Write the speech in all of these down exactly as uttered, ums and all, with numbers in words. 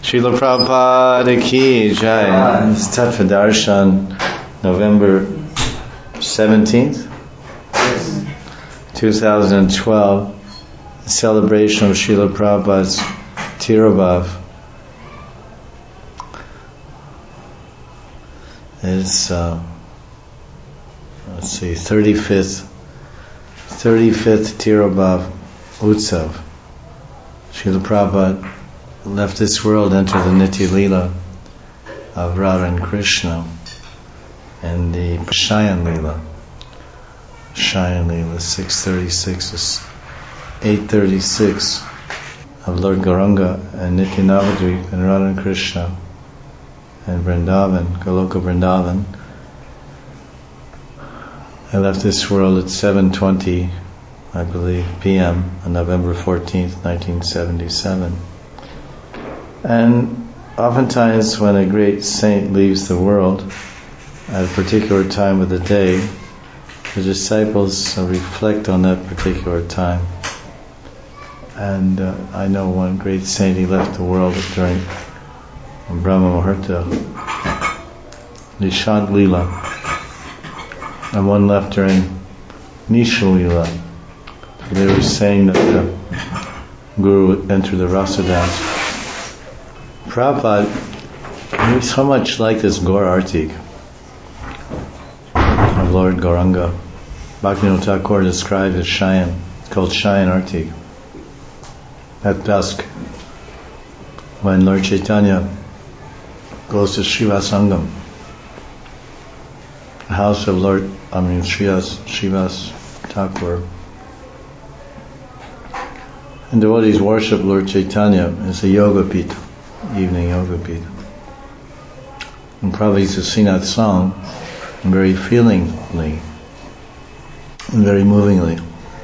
Srila Prabhupada Ki Jai. It's Tattva Darshan, November seventeenth, twenty twelve. The celebration of Srila Prabhupada's Tirobhav. It's, uh, let's see, thirty-fifth, thirty-fifth Tirobhav Utsav. Srila Prabhupada left this world, entered the Nitya Leela of Radha and Krishna, and the Shayan Leela. Shayan Leela, six thirty-six is eight thirty-six of Lord Gauranga and Nitya Navadvip and Radha and Krishna and Vrindavan, Goloka Vrindavan. I left this world at seven twenty, I believe, p m on November fourteenth, nineteen seventy-seven. And oftentimes when a great saint leaves the world at a particular time of the day, the disciples reflect on that particular time. And uh, I know one great saint, he left the world during Brahma Muhurta, Nishant Leela, and one left during Nisha Leela. They were saying that the Guru would enter the Rasa dance. Prabhupada, he so much like this Gaur Artik of Lord Gauranga. Bhaktivinoda Thakur described as Shayan. It's called Shayan Artik. At dusk, when Lord Chaitanya goes to Srivasangam, the house of Lord, I mean Srivas, Srivas Thakur, and devotees worship Lord Chaitanya. It's a yoga pita, evening yoga pita. And Prabhupada used to sing that song very feelingly and very movingly.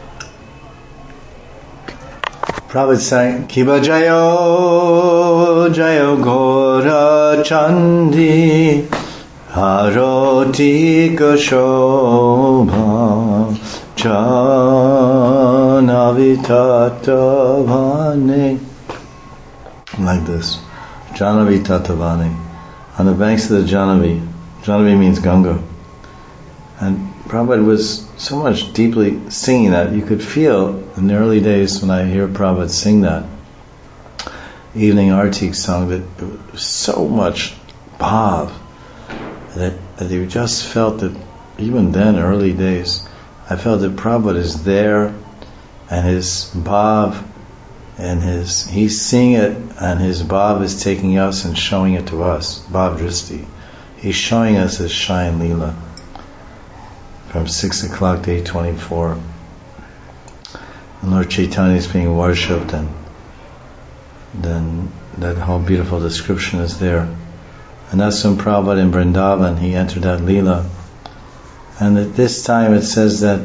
Prabhupada sang, Kiba Jayo, Jayo Gora Chandi, Haroti Shobha, Janavitatavane. Like this. Janavitatavane. On the banks of the Janavi. Janavi means Ganga. And Prabhupada was so much deeply singing that you could feel in the early days when I hear Prabhupada sing that evening Artik song, that it was so much bhav that, that you just felt that even then, early days, I felt that Prabhupada is there and his bhav and his, he's seeing it and his bhav is taking us and showing it to us, bhav dristi. He's showing us his Shayan Leela from six o'clock to eight twenty-four. And Lord Chaitanya is being worshipped, and then that whole beautiful description is there. And that's when Prabhupada in Vrindavan, he entered that Leela. And at this time it says that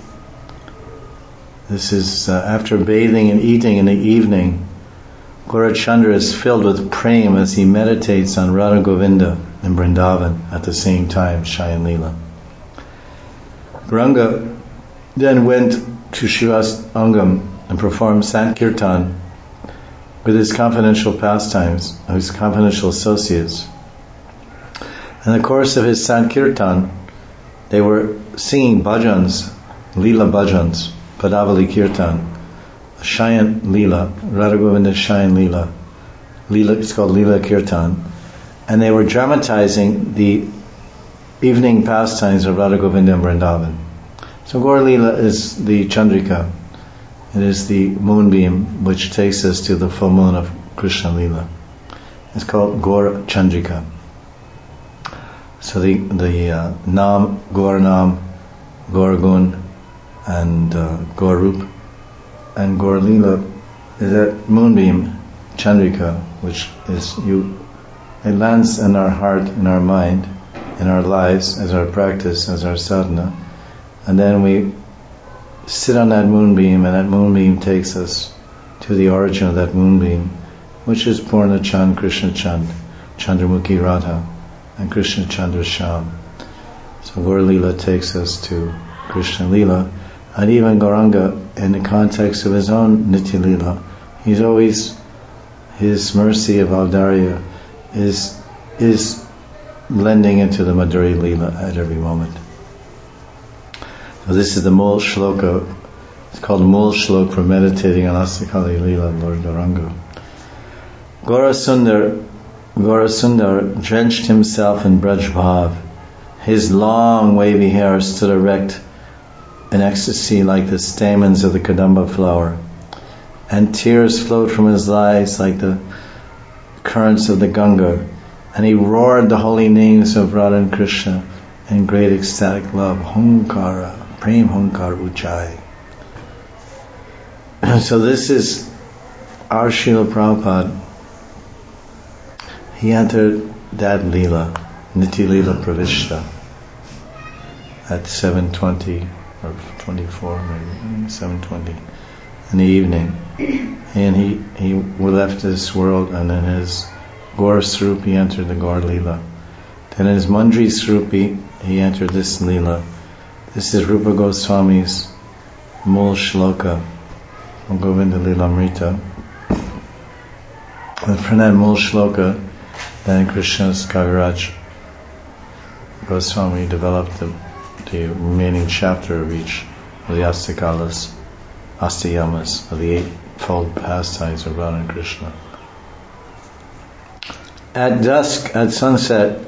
this is uh, after bathing and eating in the evening, Gaurachandra is filled with prema as he meditates on Radha Govinda in Vrindavan at the same time, Shayan Leela. Gauranga then went to Srivasangam and performed Sankirtan with his confidential pastimes, his confidential associates. In the course of his Sankirtan, they were singing bhajans, Leela bhajans, Padavali Kirtan, Shayan Leela, Radha Govinda Shayan Leela. Leela, it's called Leela Kirtan. And they were dramatizing the evening pastimes of Radha Govinda and Vrindavan. So Gaur Leela is the Chandrika. It is the moonbeam which takes us to the full moon of Krishna Leela. It's called Gaur Chandrika. So the the uh, Nam, Gaur Nam, Gaur Gun, and uh, Gaur Rup, and Gaur Leela is that moonbeam, Chandrika, which is you. It lands in our heart, in our mind, in our lives, as our practice, as our sadhana. And then we sit on that moonbeam, and that moonbeam takes us to the origin of that moonbeam, which is Purna Chand, Krishna Chand, Chandramukhi Radha, and Krishna Chandra Sham. So Gaur Leela takes us to Krishna Leela. And even Gauranga, in the context of his own Nitya Leela, he's always His mercy of Audarya is is blending into the Madhuri Leela at every moment. So this is the Mool Shloka. It's called Mool Shlok for meditating on Astakali Leela, Lord Gauranga. Gaurasundar, Gaurasundar drenched himself in Braj Bhav. His long wavy hair stood erect in ecstasy like the stamens of the Kadamba flower, and tears flowed from his eyes like the currents of the Ganga, and he roared the holy names of Radha and Krishna in great ecstatic love. Hunkara, Prem Hunkar Uchai. So this is our Srila Prabhupada. He entered that Leela, Niti Leela Pravishta, at seven twenty or twenty-four, maybe seven twenty in the evening, and he he left this world, and in his Gaur Srup he entered the Gaur Leela. Then in his Mandri Srup he entered this Leela. This is Rupa Goswami's Mool Shloka, Govinda Leelamrita. And from that Mool Shloka, then Krishna's Kaviraj Goswami developed the, the remaining chapter of each of the Astakalas, Astayamas, of the eightfold pastimes of Radha and Krishna. At dusk, at sunset,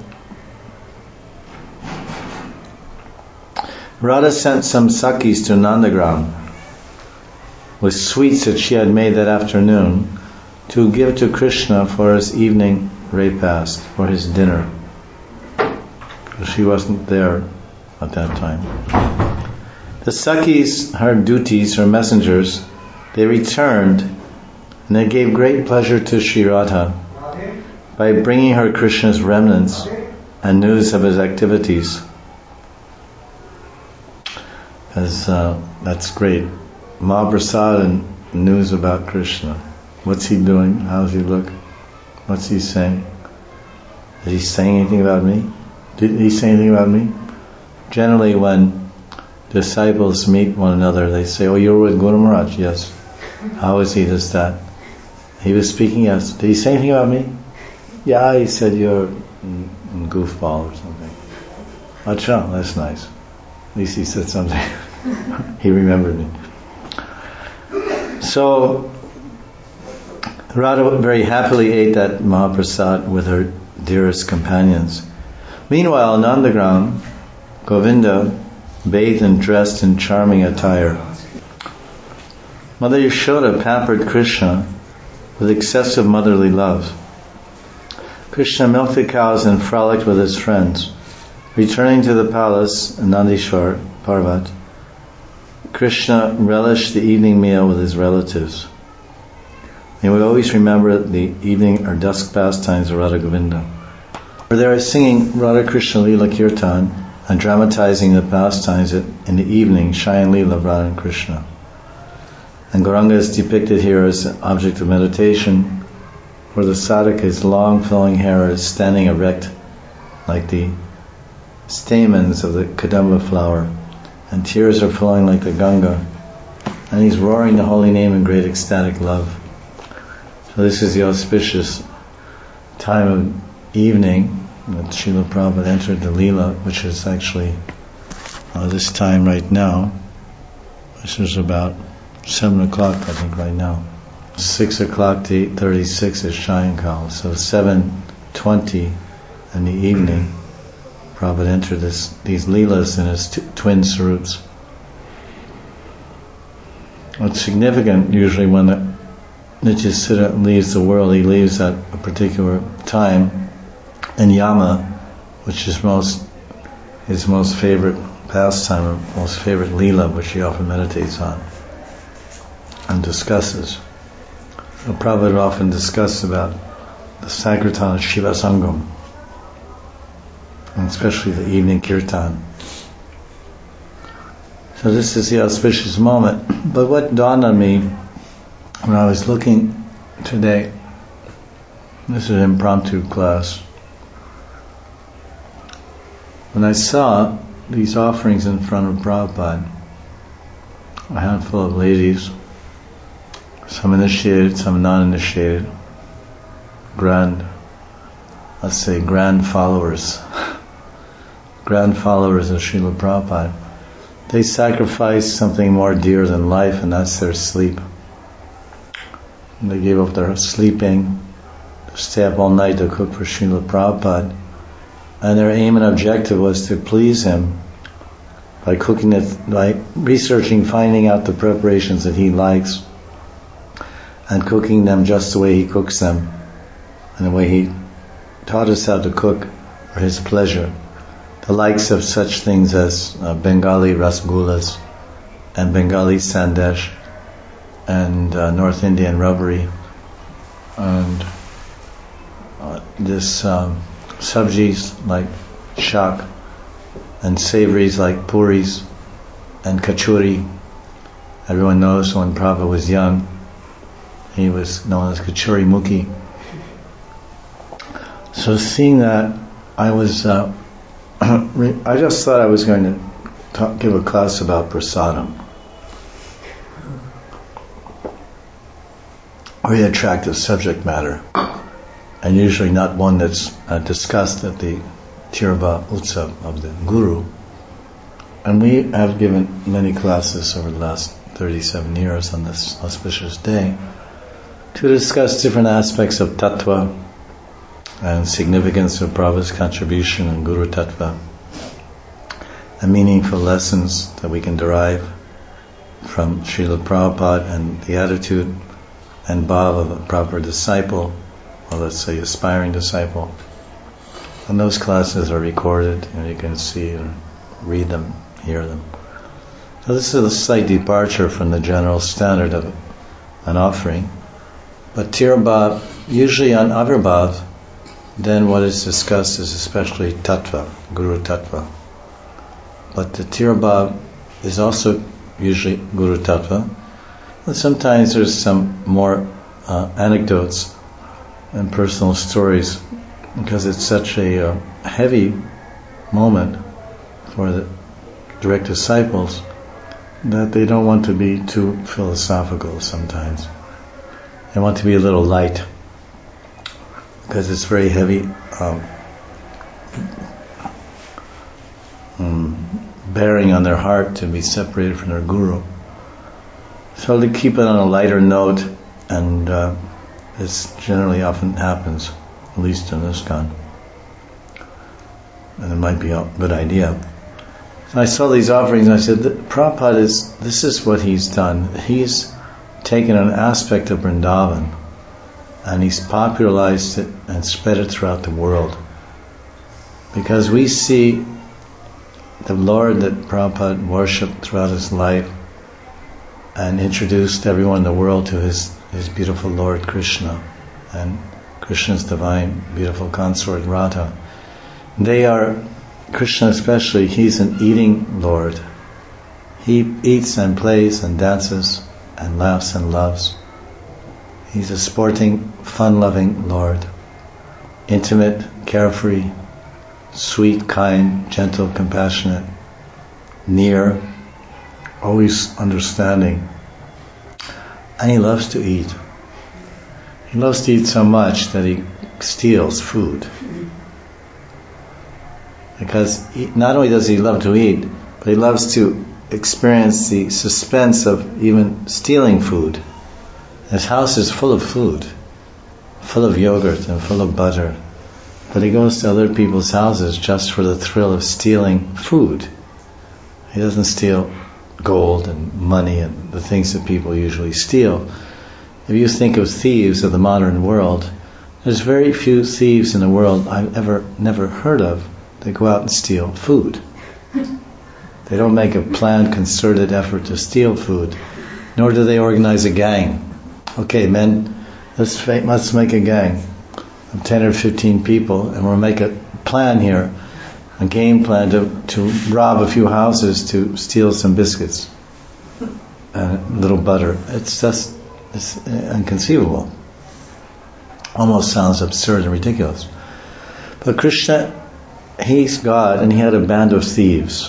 Radha sent some sakis to Nandagram with sweets that she had made that afternoon to give to Krishna for his evening repast, for his dinner. She wasn't there at that time. The sakis, her duties, her messengers, they returned, and they gave great pleasure to Sri Radha by bringing her Krishna's remnants and news of his activities. As, uh, that's great. Mahaprasad and news about Krishna. What's he doing? How does he look? What's he saying? Is he saying anything about me? Did he say anything about me? Generally, when disciples meet one another, they say, "Oh, you're with Guru Maharaj?" Yes. How is he? This, that. He was speaking. Yes. Did he say anything about me? Yeah, he said you're a goofball or something. Acha, that's nice. At least he said something. He remembered me. So Radha very happily ate that Mahaprasad with her dearest companions. Meanwhile, in Nandagram, Govinda bathed and dressed in charming attire. Mother Yashoda pampered Krishna with excessive motherly love. Krishna milked the cows and frolicked with his friends. Returning to the palace in Nandishwar Parvat, Krishna relished the evening meal with his relatives. And we always remember the evening or dusk pastimes of Radha Govinda, where they are singing Radha Krishna Leela Kirtan and dramatizing the pastimes in the evening, Shayan Leela of Radha and Krishna. And Gauranga is depicted here as an object of meditation, where the sadhaka's long flowing hair is standing erect like the stamens of the Kadamba flower, and tears are flowing like the Ganga, and he's roaring the holy name in great ecstatic love. So this is the auspicious time of evening that Srila Prabhupada entered the Leela, which is actually uh, this time right now. This is about seven o'clock, I think, right now. Six o'clock to eight thirty-six is Shayankal, so seven twenty in the evening, Prabhupada entered this, these Leelas in his t- twin Sarups. It's significant usually when the Nityasiddha leaves the world, he leaves at a particular time in Yama, which is most his most favorite pastime, or most favorite Leela, which he often meditates on and discusses. So Prabhupada often discussed about the Sankirtan of Shiva Sangam, and especially the evening kirtan. So this is the auspicious moment. But what dawned on me when I was looking today, this is an impromptu class, when I saw these offerings in front of Prabhupada, a handful of ladies, some initiated, some non-initiated, grand, let's say, grand followers, grand followers of Srila Prabhupada. They sacrifice something more dear than life, and that's their sleep. And they gave up their sleeping, to stay up all night to cook for Srila Prabhupada. And their aim and objective was to please him by cooking it, by researching, finding out the preparations that he likes, and cooking them just the way he cooks them, and the way he taught us how to cook for his pleasure. The likes of such things as uh, Bengali rasgullas and Bengali sandesh and uh, North Indian rubbery and uh, this um, sabjis like shak and savories like puris and kachuri. Everyone knows when Prabhupada was young, he was known as Kachuri Mukhi. So seeing that, I was, uh, I just thought I was going to talk, give a class about prasadam. Very attractive subject matter, and usually not one that's uh, discussed at the Tirabha Utsav of the Guru. And we have given many classes over the last thirty-seven years on this auspicious day to discuss different aspects of tattva and significance of Prabhupada's contribution in Guru Tattva, and meaningful lessons that we can derive from Srila Prabhupada and the attitude and bhav of a proper disciple, or let's say aspiring disciple. And those classes are recorded, and you can see and read them, hear them. So this is a slight departure from the general standard of an offering. But Tirabhav, usually on Avirbhav, then what is discussed is especially Tattva, Guru Tattva. But the Tirabhav is also usually Guru Tattva. And sometimes there's some more uh, anecdotes and personal stories, because it's such a uh, heavy moment for the direct disciples that they don't want to be too philosophical sometimes. They want to be a little light, because it's very heavy um, um, bearing on their heart to be separated from their Guru. So they keep it on a lighter note, and uh, this generally often happens, at least in ISKCON. And it might be a good idea. So I saw these offerings, and I said, Prabhupada is, this is what he's done. He's taken an aspect of Vrindavan, and he's popularized it and spread it throughout the world. Because we see the Lord that Prabhupada worshipped throughout his life and introduced everyone in the world to his, his beautiful Lord Krishna and Krishna's divine, beautiful consort Radha. They are, Krishna especially, he's an eating Lord. He eats and plays and dances and laughs and loves. He's a sporting, fun-loving Lord. Intimate, carefree, sweet, kind, gentle, compassionate, near, always understanding. And he loves to eat. He loves to eat so much that he steals food. Because he, not only does he love to eat, but he loves to experience the suspense of even stealing food. His house is full of food, full of yogurt and full of butter. But he goes to other people's houses just for the thrill of stealing food. He doesn't steal gold and money and the things that people usually steal. If you think of thieves of the modern world, there's very few thieves in the world I've ever never heard of that go out and steal food. They don't make a planned, concerted effort to steal food, nor do they organize a gang. Okay, men, let's let's make a gang of ten or fifteen people, and we'll make a plan here, a game plan to, to rob a few houses to steal some biscuits and a little butter. It's just it's inconceivable. Almost sounds absurd and ridiculous. But Krishna, he's God, and he had a band of thieves.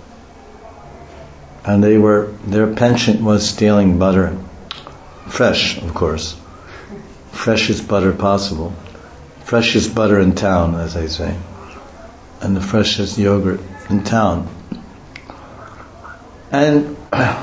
And they were, their penchant was stealing butter. Fresh, of course. Freshest butter possible. freshest butter in town, as they say, and the freshest yogurt in town. And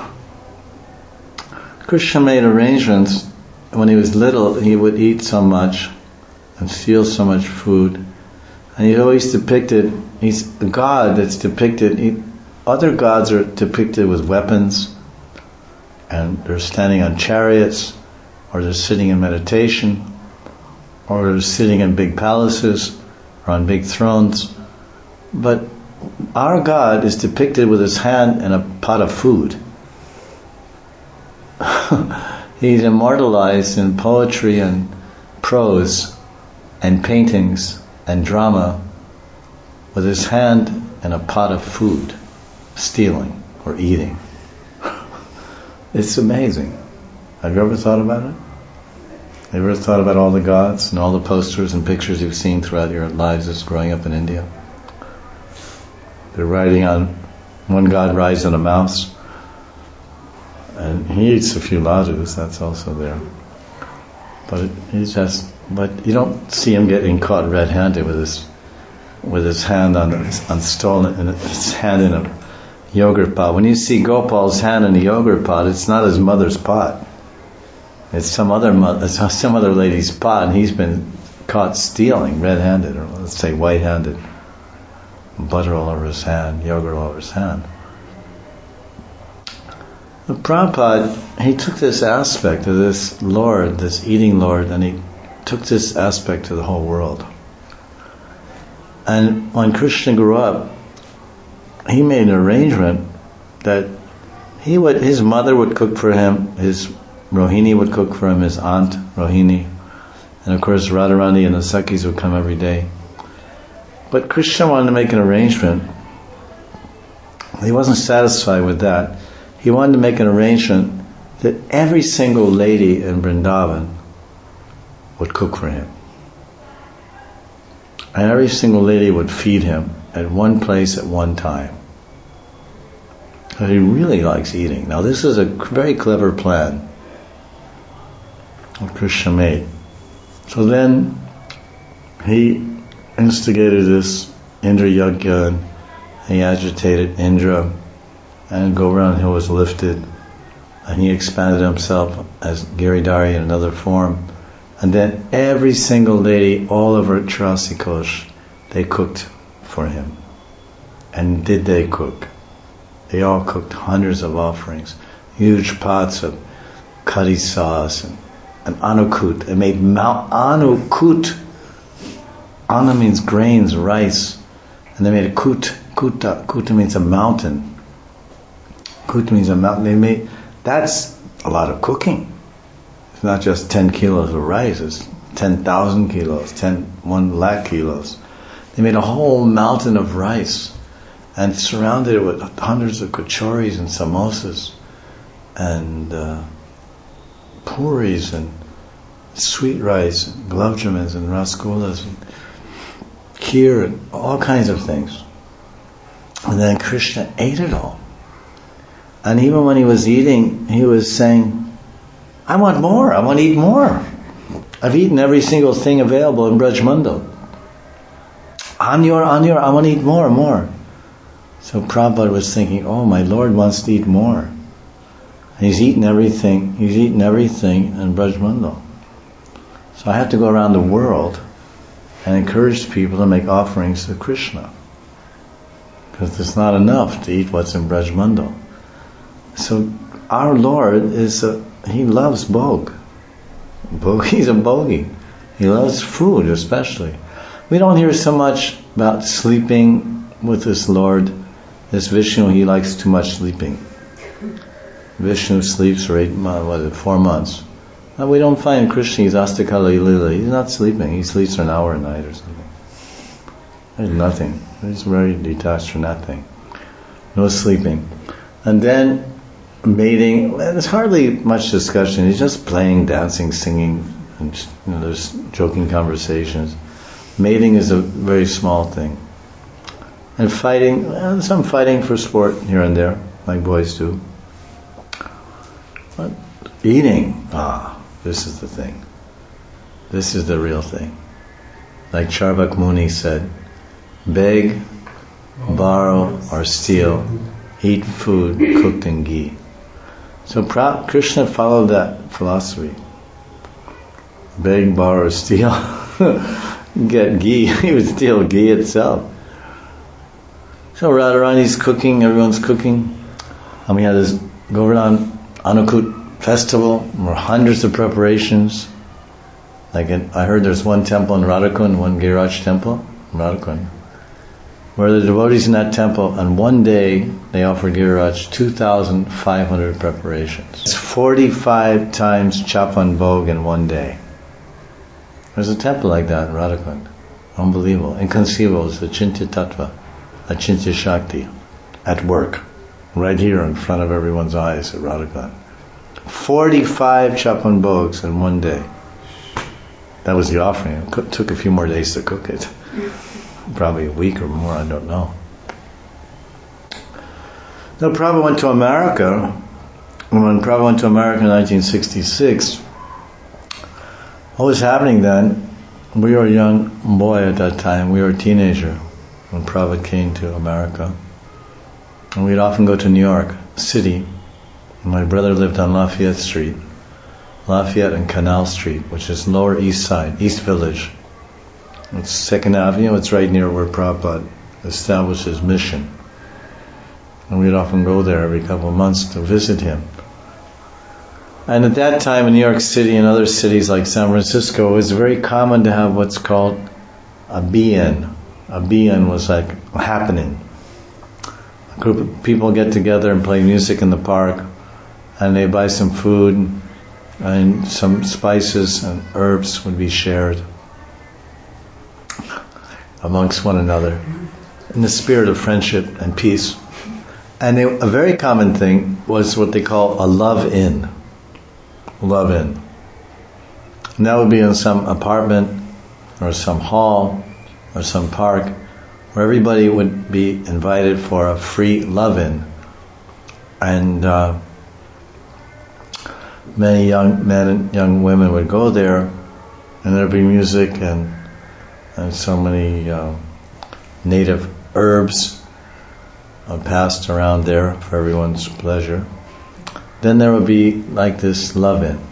Krishna made arrangements. When he was little, he would eat so much and steal so much food. And he's always depicted, he's a god that's depicted, he, other gods are depicted with weapons, and they're standing on chariots, or they're sitting in meditation, or they're sitting in big palaces, or on big thrones. But our God is depicted with his hand in a pot of food. He's immortalized in poetry and prose and paintings and drama with his hand in a pot of food, stealing or eating. It's amazing. Have you ever thought about it? Have you ever thought about all the gods and all the posters and pictures you've seen throughout your lives as growing up in India? They're riding on, one god rides on a mouse, and he eats a few ladus, that's also there. But it, he's just, but you don't see him getting caught red-handed with his, with his hand on, on stolen, and his hand in a yogurt pot. When you see Gopal's hand in a yogurt pot, it's not his mother's pot. It's some other mo- it's some other lady's pot, and he's been caught stealing red-handed, or let's say white-handed. Butter all over his hand, yogurt all over his hand. The Prabhupada, he took this aspect of this Lord, this eating Lord, and he took this aspect to the whole world. And when Krishna grew up, he made an arrangement that he would, his mother would cook for him, his Rohini would cook for him, his aunt Rohini, and of course Radharani and the Sakhis would come every day. But Krishna wanted to make an arrangement. He wasn't satisfied with that. He wanted to make an arrangement that every single lady in Vrindavan would cook for him. And every single lady would feed him at one place at one time. So he really likes eating. Now this is a very clever plan that Krishna made. So then he instigated this Indra Yajna, and he agitated Indra, and Govardhan Hill was lifted, and he expanded himself as Giridhari in another form. And then every single lady all over Chirasikosh, they cooked for him. And did they cook? They all cooked hundreds of offerings, huge pots of curry sauce and, and anukut. They made Mount Anukut. Anna means grains, rice, and they made a kut. Kuta, kuta means a mountain. Kut means a mountain. They made, that's a lot of cooking. It's not just ten kilos of rice, it's ten thousand kilos, ten, one lakh kilos. They made a whole mountain of rice and surrounded it with hundreds of kachoris and samosas and uh, puris and sweet rice, and gulab jamans and rasgullas and kheer and all kinds of things. And then Krishna ate it all. And even when he was eating, he was saying, I want more, I want to eat more. I've eaten every single thing available in Braj Mandal. Anyor, Anyor, I want to eat more, more. So Prabhupada was thinking, oh, my Lord wants to eat more. And he's eaten everything, he's eaten everything in Braj Mandal. So I have to go around the world and encourage people to make offerings to Krishna. Because it's not enough to eat what's in Braj Mandal. So our Lord is a, he loves bhog. Bhog, he's a bhogi. He loves food especially. We don't hear so much about sleeping with this Lord. This Vishnu, he likes too much sleeping. Vishnu sleeps for eight months, what is it, four months. Now we don't find Krishna, he's Astakala Lila. He's not sleeping. He sleeps for an hour a night or something. There's nothing. He's very detached from that thing. No sleeping. And then mating, there's hardly much discussion. He's just playing, dancing, singing, and you know, there's joking conversations. Mating is a very small thing. And fighting, well, some fighting for sport here and there, like boys do. But eating, ah, this is the thing. This is the real thing. like Charvak Muni said, beg, borrow, or steal, eat food cooked in ghee. So pra- Krishna followed that philosophy. Beg, borrow, or steal, get ghee. He would steal ghee itself. So Radharani's cooking, everyone's cooking. And we had this Govardhan Anukut festival, there were hundreds of preparations. Like in, I heard there's one temple in Radhakund, one Giriraj temple in Radhakund, where the devotees in that temple, on one day, they offered Giriraj two thousand five hundred preparations. It's forty-five times Chapan Bhog in one day. There's a temple like that in Radhakund. Unbelievable, inconceivable. It's a Chintya Tattva, a Chintya Shakti, at work, right here in front of everyone's eyes at Radhakund. forty-five Chapan Bhogs in one day. That was the offering. It took a few more days to cook it. Probably a week or more, I don't know. Now Prabhupada went to America. When Prabhupada went to America in nineteen sixty-six, what was happening then? We were a young boy at that time. We were a teenager when Prabhupada came to America. And we'd often go to New York City. My brother lived on Lafayette Street. Lafayette and Canal Street, which is Lower East Side, East Village. It's Second Avenue, it's right near where Prabhupada established his mission. And we'd often go there every couple of months to visit him. And at that time in New York City and other cities like San Francisco, it was very common to have what's called a B N. A B N was like a happening. A group of people get together and play music in the park, and they buy some food, and some spices and herbs would be shared amongst one another in the spirit of friendship and peace. And they, a very common thing was what they call a love-in. Love-in. And that would be in some apartment or some hall or some park where everybody would be invited for a free love-in. And uh, many young men and young women would go there, and there'd be music and and so many uh, native herbs uh, passed around there for everyone's pleasure. Then there would be like this love-in.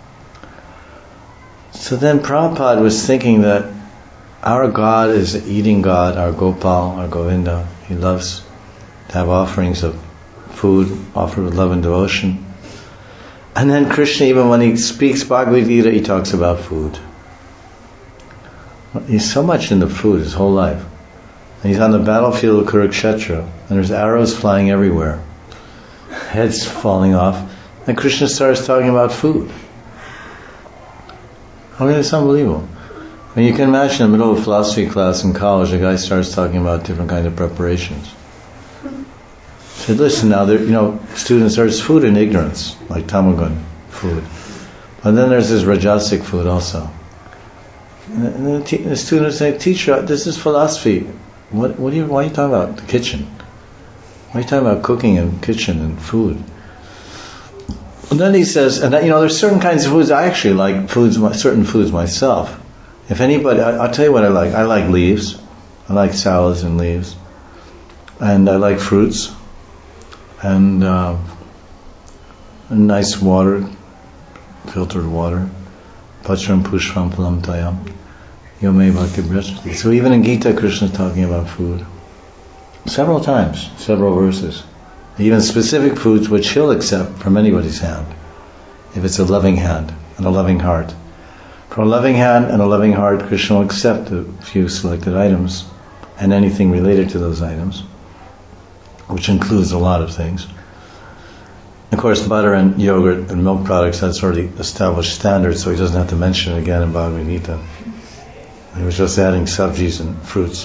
So then Prabhupada was thinking that our God is an eating God, our Gopal, our Govinda. He loves to have offerings of food offered with love and devotion. And then Krishna, even when he speaks Bhagavad Gita, he talks about food. He's so much into food his whole life. And he's on the battlefield of Kurukshetra, and there's arrows flying everywhere, heads falling off, and Krishna starts talking about food. I mean, it's unbelievable. I mean, you can imagine in the middle of a philosophy class in college, a guy starts talking about different kinds of preparations. He said, listen now, there, you know, students, there's food in ignorance, like tamagun food. But then there's this rajasic food also. And the, te- the students say, teacher, this is philosophy. What, what are you, why are you talking about the kitchen? Why are you talking about cooking and kitchen and food? And then he says, and you know, there's certain kinds of foods, I actually like foods, certain foods myself. If anybody, I, I'll tell you what I like. I like leaves. I like salads and leaves. And I like fruits. And uh, nice water, filtered water. Pachram pushpam phalam tayam. Yome bhakti brahmati. So even in Gita, Krishna is talking about food. Several times, several verses. Even specific foods which he'll accept from anybody's hand, if it's a loving hand and a loving heart. From a loving hand and a loving heart, Krishna will accept a few selected items and anything related to those items, which includes a lot of things. Of course, butter and yogurt and milk products, that's already established standards, so he doesn't have to mention it again in Bhagavad Gita. He was just adding sabjis and fruits.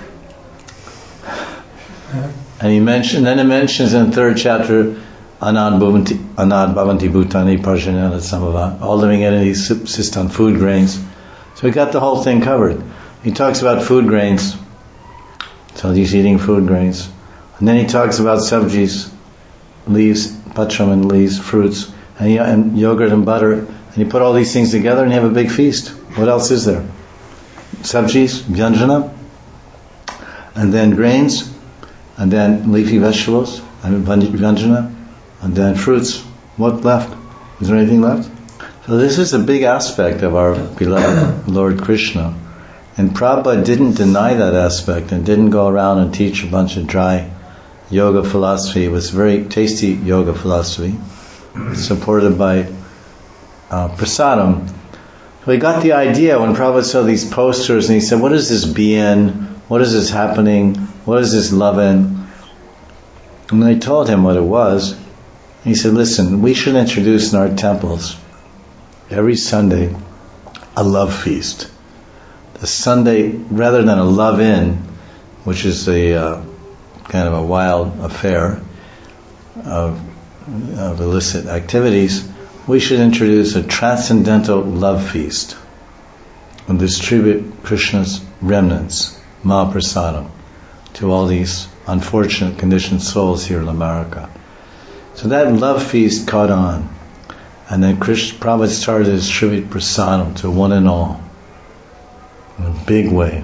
And he mentioned, then it mentions in the third chapter, Anad Bhavanti, Anad Bhavanti Bhutani Parjanana Samava. All living entities subsist on food grains. So he got the whole thing covered. He talks about food grains. So he's eating food grains. And then he talks about sabjis, leaves, patram and leaves, fruits, and, he, and yogurt and butter. And you put all these things together and you have a big feast. What else is there? sabjis, vyanjana, and then grains, and then leafy vegetables, and vyanjana, and then fruits. What left? Is there anything left? So this is a big aspect of our beloved Lord Krishna. And Prabhupada didn't deny that aspect and didn't go around and teach a bunch of dry yoga philosophy. It was very tasty yoga philosophy, supported by uh, prasadam. So he got the idea when Prabhupada saw these posters and he said, what is this bien? What is this happening? What is this lovin'? And they told him what it was. He said, listen, we should introduce in our temples every Sunday a love feast. The Sunday, rather than a love-in, which is a uh, kind of a wild affair of, of illicit activities, we should introduce a transcendental love feast and distribute Krishna's remnants, Mahaprasadam, to all these unfortunate conditioned souls here in America. So that love feast caught on, and then Krishna Prabhupada started to distribute prasadam to one and all in a big way.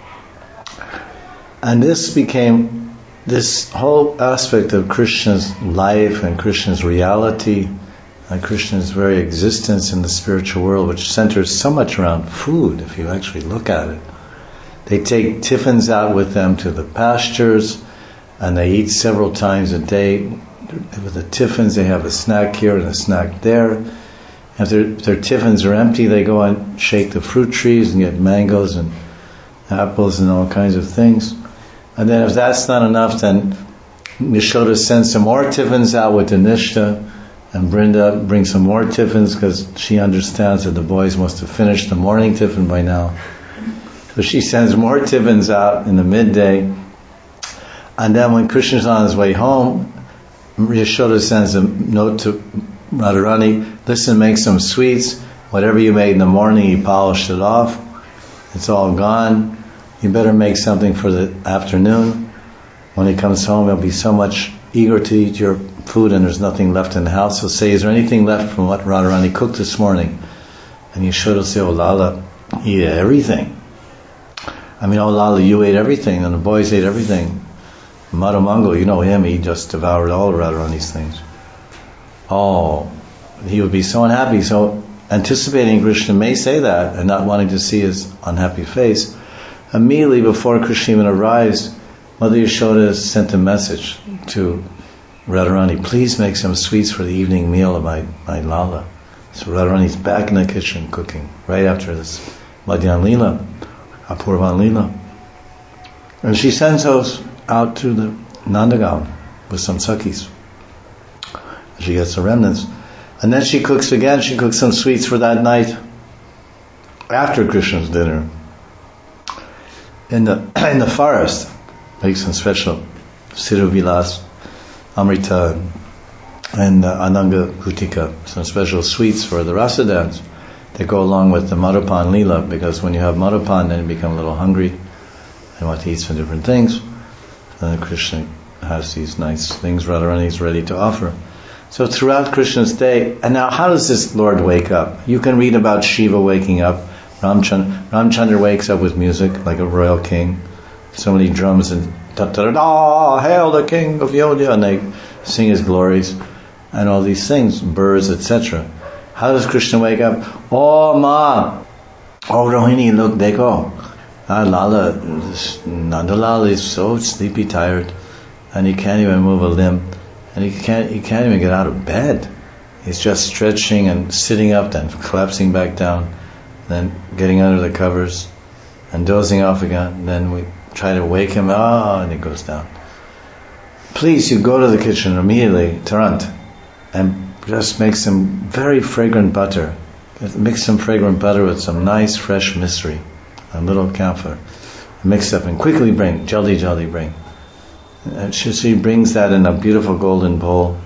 And this became, this whole aspect of Krishna's life and Krishna's reality and Krishna's very existence in the spiritual world, which centers so much around food, if you actually look at it. They take tiffins out with them to the pastures, and they eat several times a day. With the tiffins, they have a snack here and a snack there. If their, if their tiffins are empty, they go and shake the fruit trees and get mangoes and apples and all kinds of things. And then if that's not enough, then Yashoda sends some more tiffins out with the Nishta, and Brinda brings some more tiffins because she understands that the boys must have finished the morning tiffin by now. So she sends more tiffins out in the midday. And then when Krishna's on his way home, Yashoda sends a note to Radharani, listen, make some sweets. Whatever you made in the morning, you polished it off. It's all gone. You better make something for the afternoon. When he comes home, he'll be so much eager to eat your food and there's nothing left in the house. He'll say, is there anything left from what Radharani cooked this morning? And Yashoda will say, oh Lala, he ate everything. I mean, oh Lala, you ate everything, and the boys ate everything. Madhamangal, you know him, he just devoured all Radharani's things. Oh, he would be so unhappy. So anticipating Krishna may say that and not wanting to see his unhappy face, immediately before Krishna even arrives, Mother Yashoda sent a message to Radharani, please make some sweets for the evening meal of my, my Lala. So Radharani's back in the kitchen cooking, right after this Madhyan Leela, Apurvan Leela. And she sends those out to the Nandagaon with some sakis. She gets the remnants. And then she cooks again, she cooks some sweets for that night after Krishna's dinner. In the in the forest, makes some special Siruvilas, Amrita, and uh, Ananga Gutika, some special sweets for the rasa dance that go along with the Madhupan Leela, because when you have Madhupan, then you become a little hungry and want to eat some different things. And then Krishna has these nice things Radharani is ready to offer. So throughout Krishna's day, and now how does this Lord wake up? You can read about Shiva waking up. Ramchandra, Ramchandra wakes up with music like a royal king. So many drums and ta-ta-da, hail the king of Yodhya, and they sing his glories and all these things, birds, et cetera. How does Krishna wake up? Oh Ma, oh Rohini, look, dekho. Ah, Lala, Nandalal is so sleepy, tired, and he can't even move a limb. And he can't he can't even get out of bed. He's just stretching and sitting up, then collapsing back down, then getting under the covers and dozing off again. And then we try to wake him, ah, and he goes down. Please, you go to the kitchen immediately, Tarant, and just make some very fragrant butter. Mix some fragrant butter with some nice fresh misri, a little camphor. Mix up and quickly bring, jaldi jaldi bring. And she, she brings that in a beautiful golden bowl,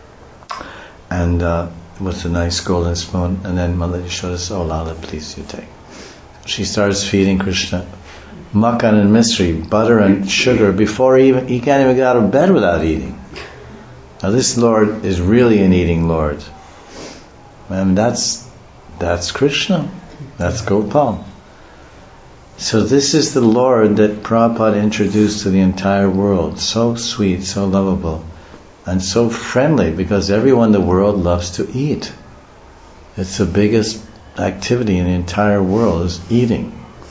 and uh, with a nice golden spoon. And then Mother Yashoda says, "Oh Lala, please you take." She starts feeding Krishna makan and misri, butter and sugar, before he even he can't even get out of bed without eating. Now this Lord is really an eating Lord, and that's that's Krishna, that's Gopal. So this is the Lord that Prabhupada introduced to the entire world. So sweet, so lovable, and so friendly, because everyone in the world loves to eat. It's the biggest activity in the entire world, is eating.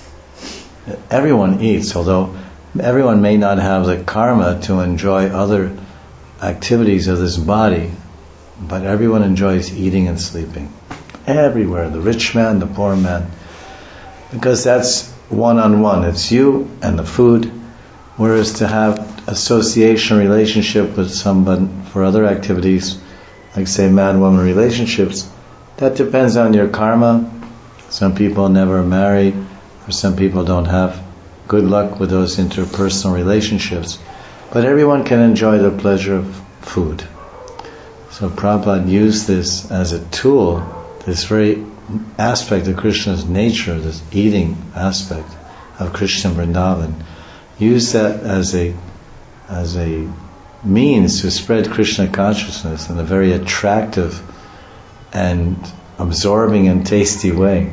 Everyone eats, although everyone may not have the karma to enjoy other activities of this body, but everyone enjoys eating and sleeping. Everywhere, the rich man, the poor man. Because that's one-on-one. It's you and the food. Whereas to have association, relationship with someone for other activities, like say man-woman relationships, that depends on your karma. Some people never marry, or some people don't have good luck with those interpersonal relationships. But everyone can enjoy the pleasure of food. So Prabhupada used this as a tool, this very aspect of Krishna's nature, this eating aspect of Krishna Vrindavan, used that as a as a means to spread Krishna consciousness in a very attractive and absorbing and tasty way.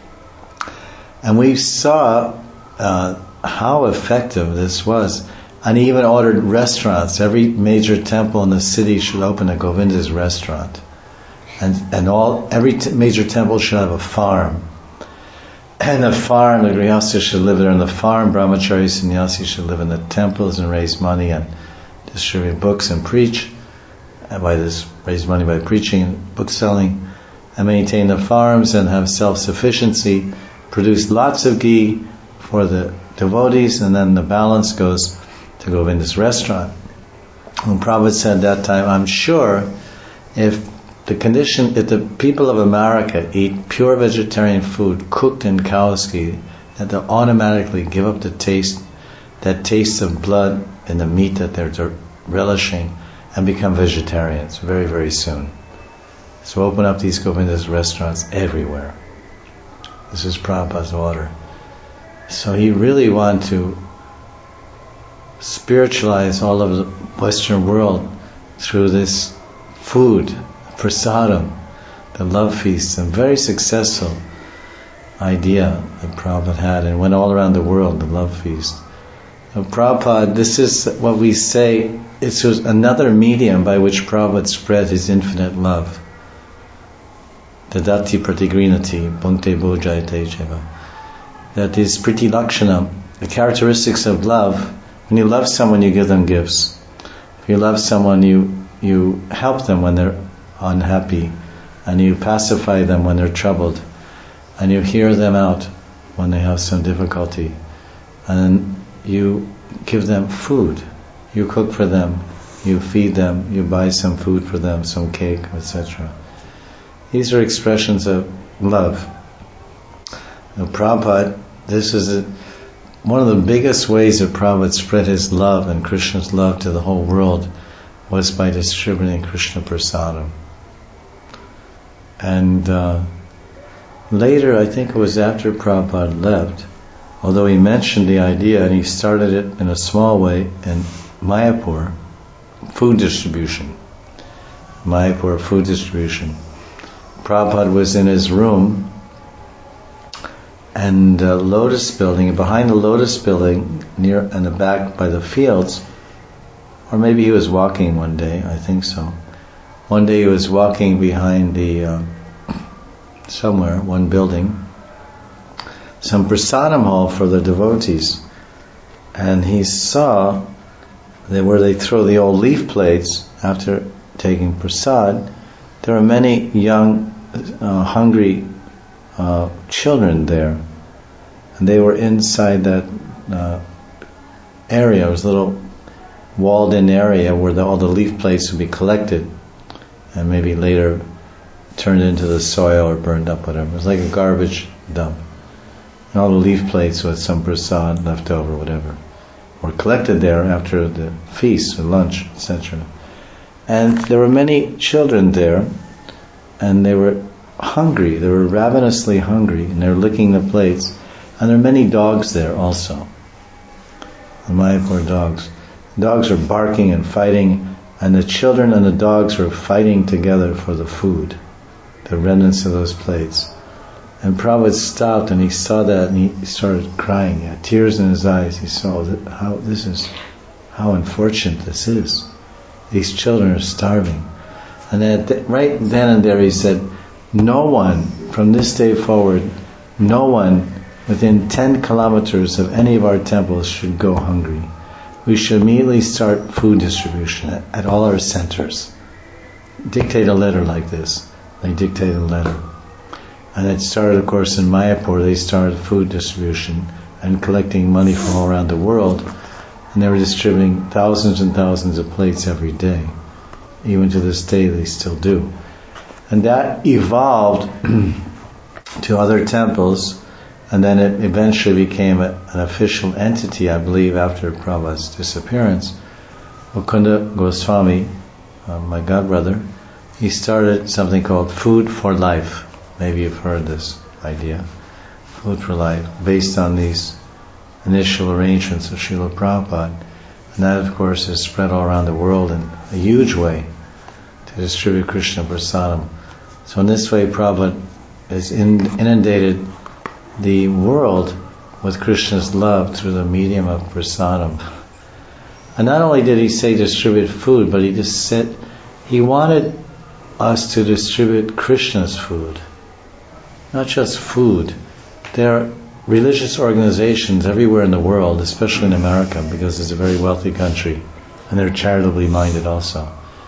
And we saw uh, how effective this was. And he even ordered restaurants. Every major temple in the city should open a Govinda's restaurant. And and all every t- major temple should have a farm. And the farm, the Grihastha should live there in the farm. Brahmachari sannyasi should live in the temples and raise money and distribute books and preach. And by this, raise money by preaching and book selling. And maintain the farms and have self-sufficiency. Produce lots of ghee for the devotees, and then the balance goes to Govinda's restaurant. And Prabhupada said that time, I'm sure if the condition, if the people of America eat pure vegetarian food cooked in cow's ghee, that they'll automatically give up the taste, that taste of blood in the meat that they're relishing, and become vegetarians very, very soon. So open up these Govinda's restaurants everywhere. This is Prabhupada's order. So he really wanted to spiritualize all of the Western world through this food, prasadam, the love feasts, a very successful idea that Prabhupada had, and went all around the world, the love feast. So Prabhupada, this is what we say, it's another medium by which Prabhupada spread his infinite love. Dadati pratigrinati, bhakti bhojayate jeva. That is priti lakshana, the characteristics of love. When you love someone, you give them gifts. If you love someone, you you help them when they're unhappy, and you pacify them when they're troubled, and you hear them out when they have some difficulty, and you give them food. You cook for them, you feed them, you buy some food for them, some cake, et cetera. These are expressions of love. Now, Prabhupada, this is a, one of the biggest ways that Prabhupada spread his love and Krishna's love to the whole world was by distributing Krishna prasadam. And uh, later, I think it was after Prabhupada left, although he mentioned the idea and he started it in a small way in Mayapur, food distribution. Mayapur, food distribution. Prabhupada was in his room, and the Lotus building, behind the Lotus building, near in the back by the fields, or maybe he was walking one day, I think so. One day he was walking behind the, uh, somewhere, one building, some prasadam hall for the devotees, and he saw that where they throw the old leaf plates after taking prasad, there were many young, uh, hungry uh, children there, and they were inside that uh, area. It was a little walled-in area where the, all the leaf plates would be collected, and maybe later turned into the soil or burned up, whatever. It was like a garbage dump. And all the leaf plates with some prasad left over, whatever, were collected there after the feast or lunch, et cetera. And there were many children there, and they were hungry. They were ravenously hungry, and they were licking the plates. And there are many dogs there also. The Mayapur dogs. Dogs are barking and fighting, and the children and the dogs were fighting together for the food, the remnants of those plates. And Prabhupada stopped and he saw that and he started crying. He had tears in his eyes. He saw that how this is, how unfortunate this is. These children are starving. And then, right then and there he said, no one, from this day forward, no one within ten kilometers of any of our temples should go hungry. We should immediately start food distribution at, at all our centers. Dictate a letter like this. They dictated a letter. And it started, of course, in Mayapur. They started food distribution and collecting money from all around the world. And they were distributing thousands and thousands of plates every day. Even to this day, they still do. And that evolved to other temples, and then it eventually became a, an official entity, I believe, after Prabhupada's disappearance. Mukunda Goswami, uh, my godbrother, he started something called Food for Life. Maybe you've heard this idea. Food for Life, based on these initial arrangements of Srila Prabhupada. And that, of course, is spread all around the world in a huge way to distribute Krishna Prasadam. So in this way, Prabhupada has inundated the world with Krishna's love through the medium of Prasadam. And not only did he say distribute food, but he just said he wanted us to distribute Krishna's food. Not just food. There are religious organizations everywhere in the world, especially in America, because it's a very wealthy country, and they're charitably minded also.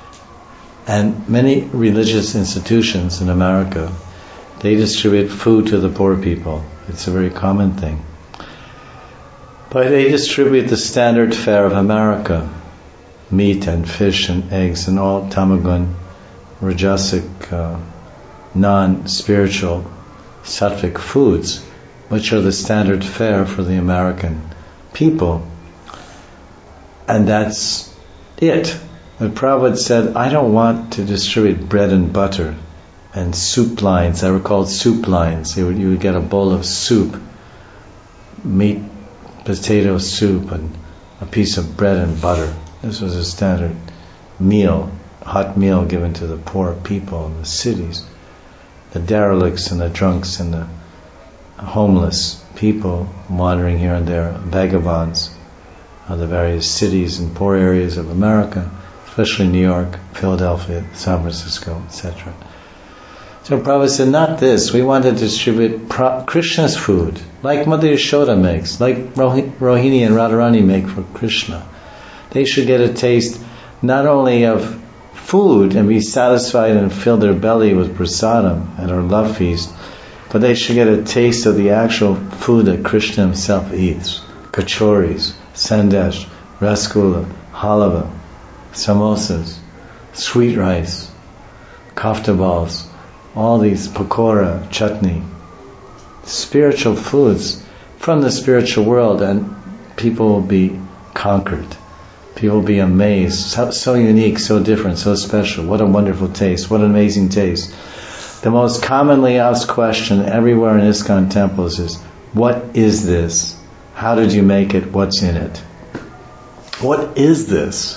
And many religious institutions in America, they distribute food to the poor people. It's a very common thing. But they distribute the standard fare of America, meat and fish and eggs and all tamagun, rajasic, uh, non-spiritual, sattvic foods, which are the standard fare for the American people. And that's it. But Prabhupada said, I don't want to distribute bread and butter and soup lines. They were called soup lines. You would, you would get a bowl of soup, meat, potato soup, and a piece of bread and butter. This was a standard meal, hot meal given to the poor people in the cities. The derelicts and the drunks and the homeless people wandering here and there, vagabonds of the various cities and poor areas of America, especially New York, Philadelphia, San Francisco, et cetera. So Prabhupada said, not this. We want to distribute pra- Krishna's food, like Mother Yashoda makes, like Rohi- Rohini and Radharani make for Krishna. They should get a taste not only of food and be satisfied and fill their belly with prasadam at our love feast, but they should get a taste of the actual food that Krishna himself eats. Kachoris, sandesh, rasgulla, halava, samosas, sweet rice, kafta balls, all these pakora, chutney, spiritual foods from the spiritual world, and people will be conquered. People will be amazed. So, so unique, so different, so special. What a wonderful taste. What an amazing taste. The most commonly asked question everywhere in ISKCON temples is, what is this? How did you make it? What's in it? What is this?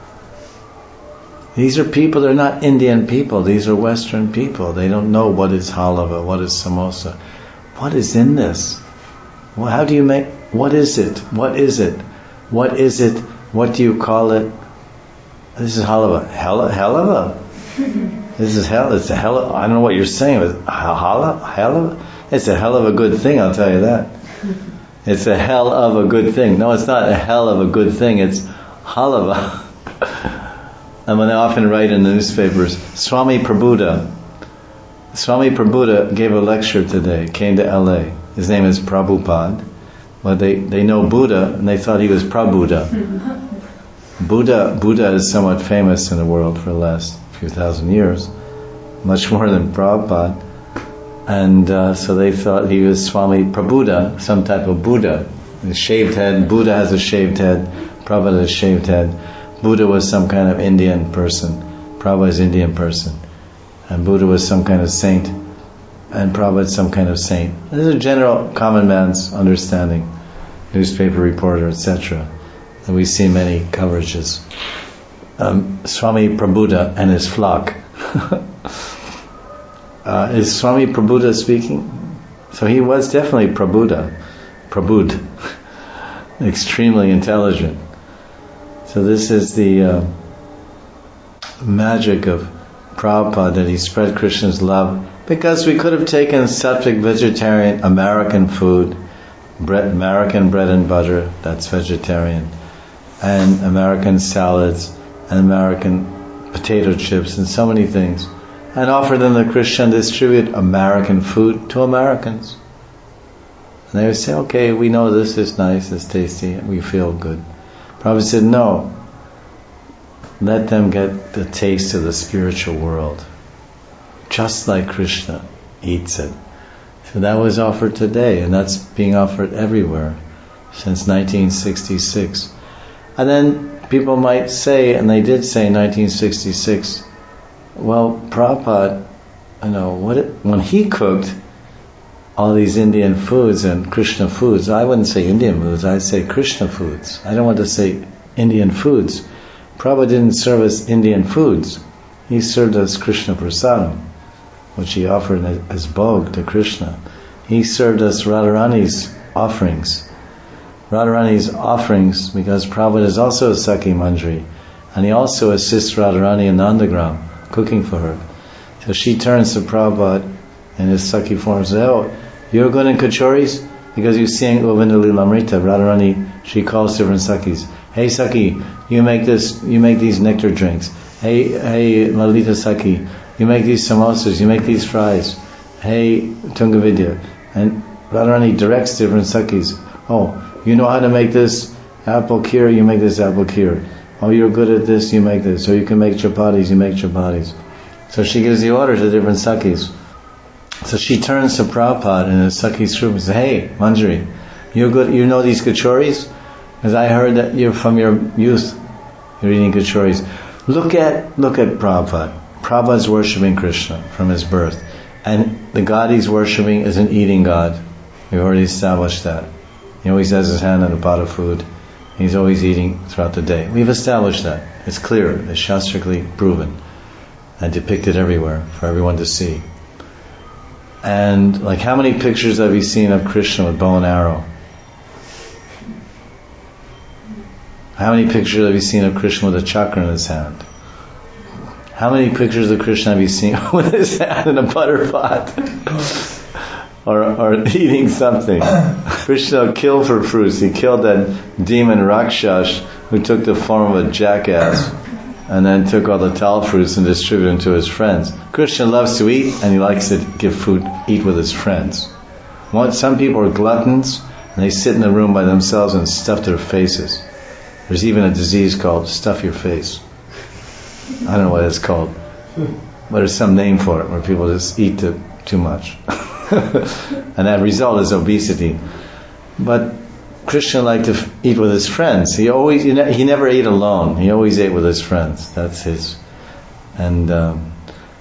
These are people, they're not Indian people. These are Western people. They don't know what is halava, what is samosa. What is in this? Well, how do you make, what is it? What is it? What is it? What do you call it? This is halava. Hell, halava? This is hell. It's a hell of, I don't know what you're saying, but halava? Halava? It's a hell of a good thing, I'll tell you that. It's a hell of a good thing. No, it's not a hell of a good thing. It's halava. And when they often write in the newspapers, Swami Prabhupada, Swami Prabhupada gave a lecture today, came to L A. His name is Prabhupada. Well, they, they know Buddha, and they thought he was Prabhupada. Buddha Buddha is somewhat famous in the world for the last few thousand years, much more than Prabhupada. And uh, so they thought he was Swami Prabhupada, some type of Buddha. A shaved head, Buddha has a shaved head, Prabhupada has a shaved head. Buddha was some kind of Indian person, Prabhupada is an Indian person. And Buddha was some kind of saint, and Prabhupada is some kind of saint. This is a general common man's understanding, newspaper reporter, et cetera. And we see many coverages. Um, Swami Prabhupada and his flock. uh, is Swami Prabhupada speaking? So he was definitely Prabhuda, Prabhud, extremely intelligent. So this is the uh, magic of Prabhupada, that he spread Krishna's love, because we could have taken sattvic vegetarian American food, bread, American bread and butter, that's vegetarian, and American salads, and American potato chips, and so many things, and offer them to Krishna and distribute American food to Americans. And they would say, okay, we know this is nice, it's tasty, we feel good. Prabhupada said, no, let them get the taste of the spiritual world, just like Krishna eats it. So that was offered today, and that's being offered everywhere since nineteen sixty-six. And then people might say, and they did say in nineteen sixty-six, well, Prabhupada, you know, what it, when he cooked all these Indian foods and Krishna foods, I wouldn't say Indian foods, I'd say Krishna foods. I don't want to say Indian foods. Prabhupada didn't serve us Indian foods. He served us Krishna prasadam, which he offered as bhog to Krishna. He served us Radharani's offerings. Radharani's offerings, because Prabhupada is also a Sakhi Manjari, and he also assists Radharani in Nandagram, cooking for her. So she turns to Prabhupada in his Sakhi form and says, oh, you're good in kachoris? Because you sing Govinda Lilamrita, Radharani, she calls different Sakhis. Hey Sakhi, you make this, you make these nectar drinks. Hey, hey Lalita Sakhi, you make these samosas, you make these fries. Hey Tungavidya. And Radharani directs different Sakhis. Oh, you know how to make this apple kheer, you make this apple kheer. Oh, you're good at this, you make this. So you can make chapatis, you make chapatis. So she gives the order to different Sakhis. So she turns to Prabhupada in his Sakhi's room and says, hey, Manjari, you're good, you know these kachoris? Because I heard that you're from your youth, you're eating kachoris. Look at, look at Prabhupada. Prabhupada's worshipping Krishna from his birth. And the God he's worshipping is an eating God. We've already established that. He always has his hand on a pot of food. He's always eating throughout the day. We've established that. It's clear. It's shastrically proven and depicted everywhere for everyone to see. And like, how many pictures have you seen of Krishna with bow and arrow? How many pictures have you seen of Krishna with a chakra in his hand? How many pictures of Krishna have you seen with his hand in a butter pot? or, or eating something? Krishna killed for fruits. He killed that demon Rakshas who took the form of a jackass and then took all the tal fruits and distributed them to his friends. Krishna loves to eat, and he likes to give food, eat with his friends. Some people are gluttons, and they sit in the room by themselves and stuff their faces. There's even a disease called stuff your face. I don't know what it's called, but there's some name for it, where people just eat too, too much. And that result is obesity. But Krishna liked to eat with his friends. He always, he never ate alone. He always ate with his friends. That's his. And um,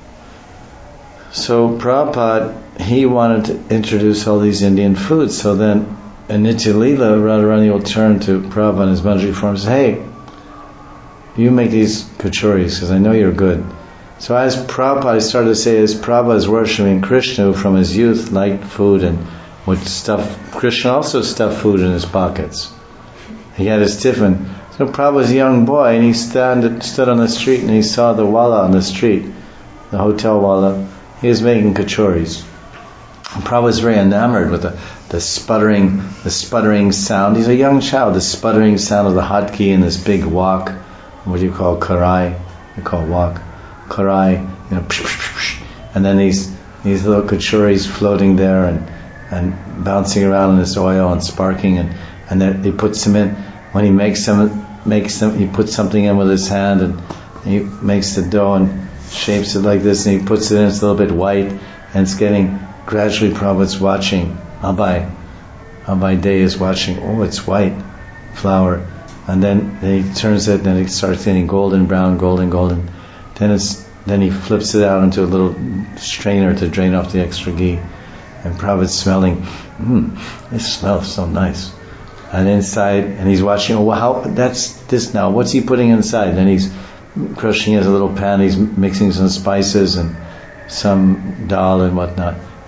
so Prabhupada, he wanted to introduce all these Indian foods. So then, in Nitya Leela, Radharani will turn to Prabhupada in his Manjari form and say, hey, you make these kachoris, because I know you're good. So as Prabhupada, I started to say, as Prabhupada is worshipping Krishna from his youth, liked food and would stuff, Krishna also stuffed food in his pockets. He had his tiffin. So Prabhupada was a young boy, and he stand, stood on the street, and he saw the wala on the street, the hotel wala. He was making kachoris. And Prabhupada was very enamored with the, the sputtering, the sputtering sound. He's a young child. The sputtering sound of the hotkey and this big wok. What do you call karai? You call wok. Karai, you know, psh, psh, psh, and then these these little kachoris floating there and and bouncing around in this oil and sparking, and and then he puts them in. When he makes them, makes them, he puts something in with his hand, and he makes the dough and shapes it like this, and he puts it in. It's a little bit white, and it's getting gradually. Prabhupada's watching. Abai, Abai Day is watching. Oh, it's white flour, and then, then he turns it, and then it starts getting golden brown, golden golden. Then it's then he flips it out into a little strainer to drain off the extra ghee. And Prabhupada's smelling, mmm, it smells so nice. And inside, and he's watching, oh, how, that's this now, what's he putting inside? And he's crushing his little pan, he's mixing some spices and some dal and whatnot.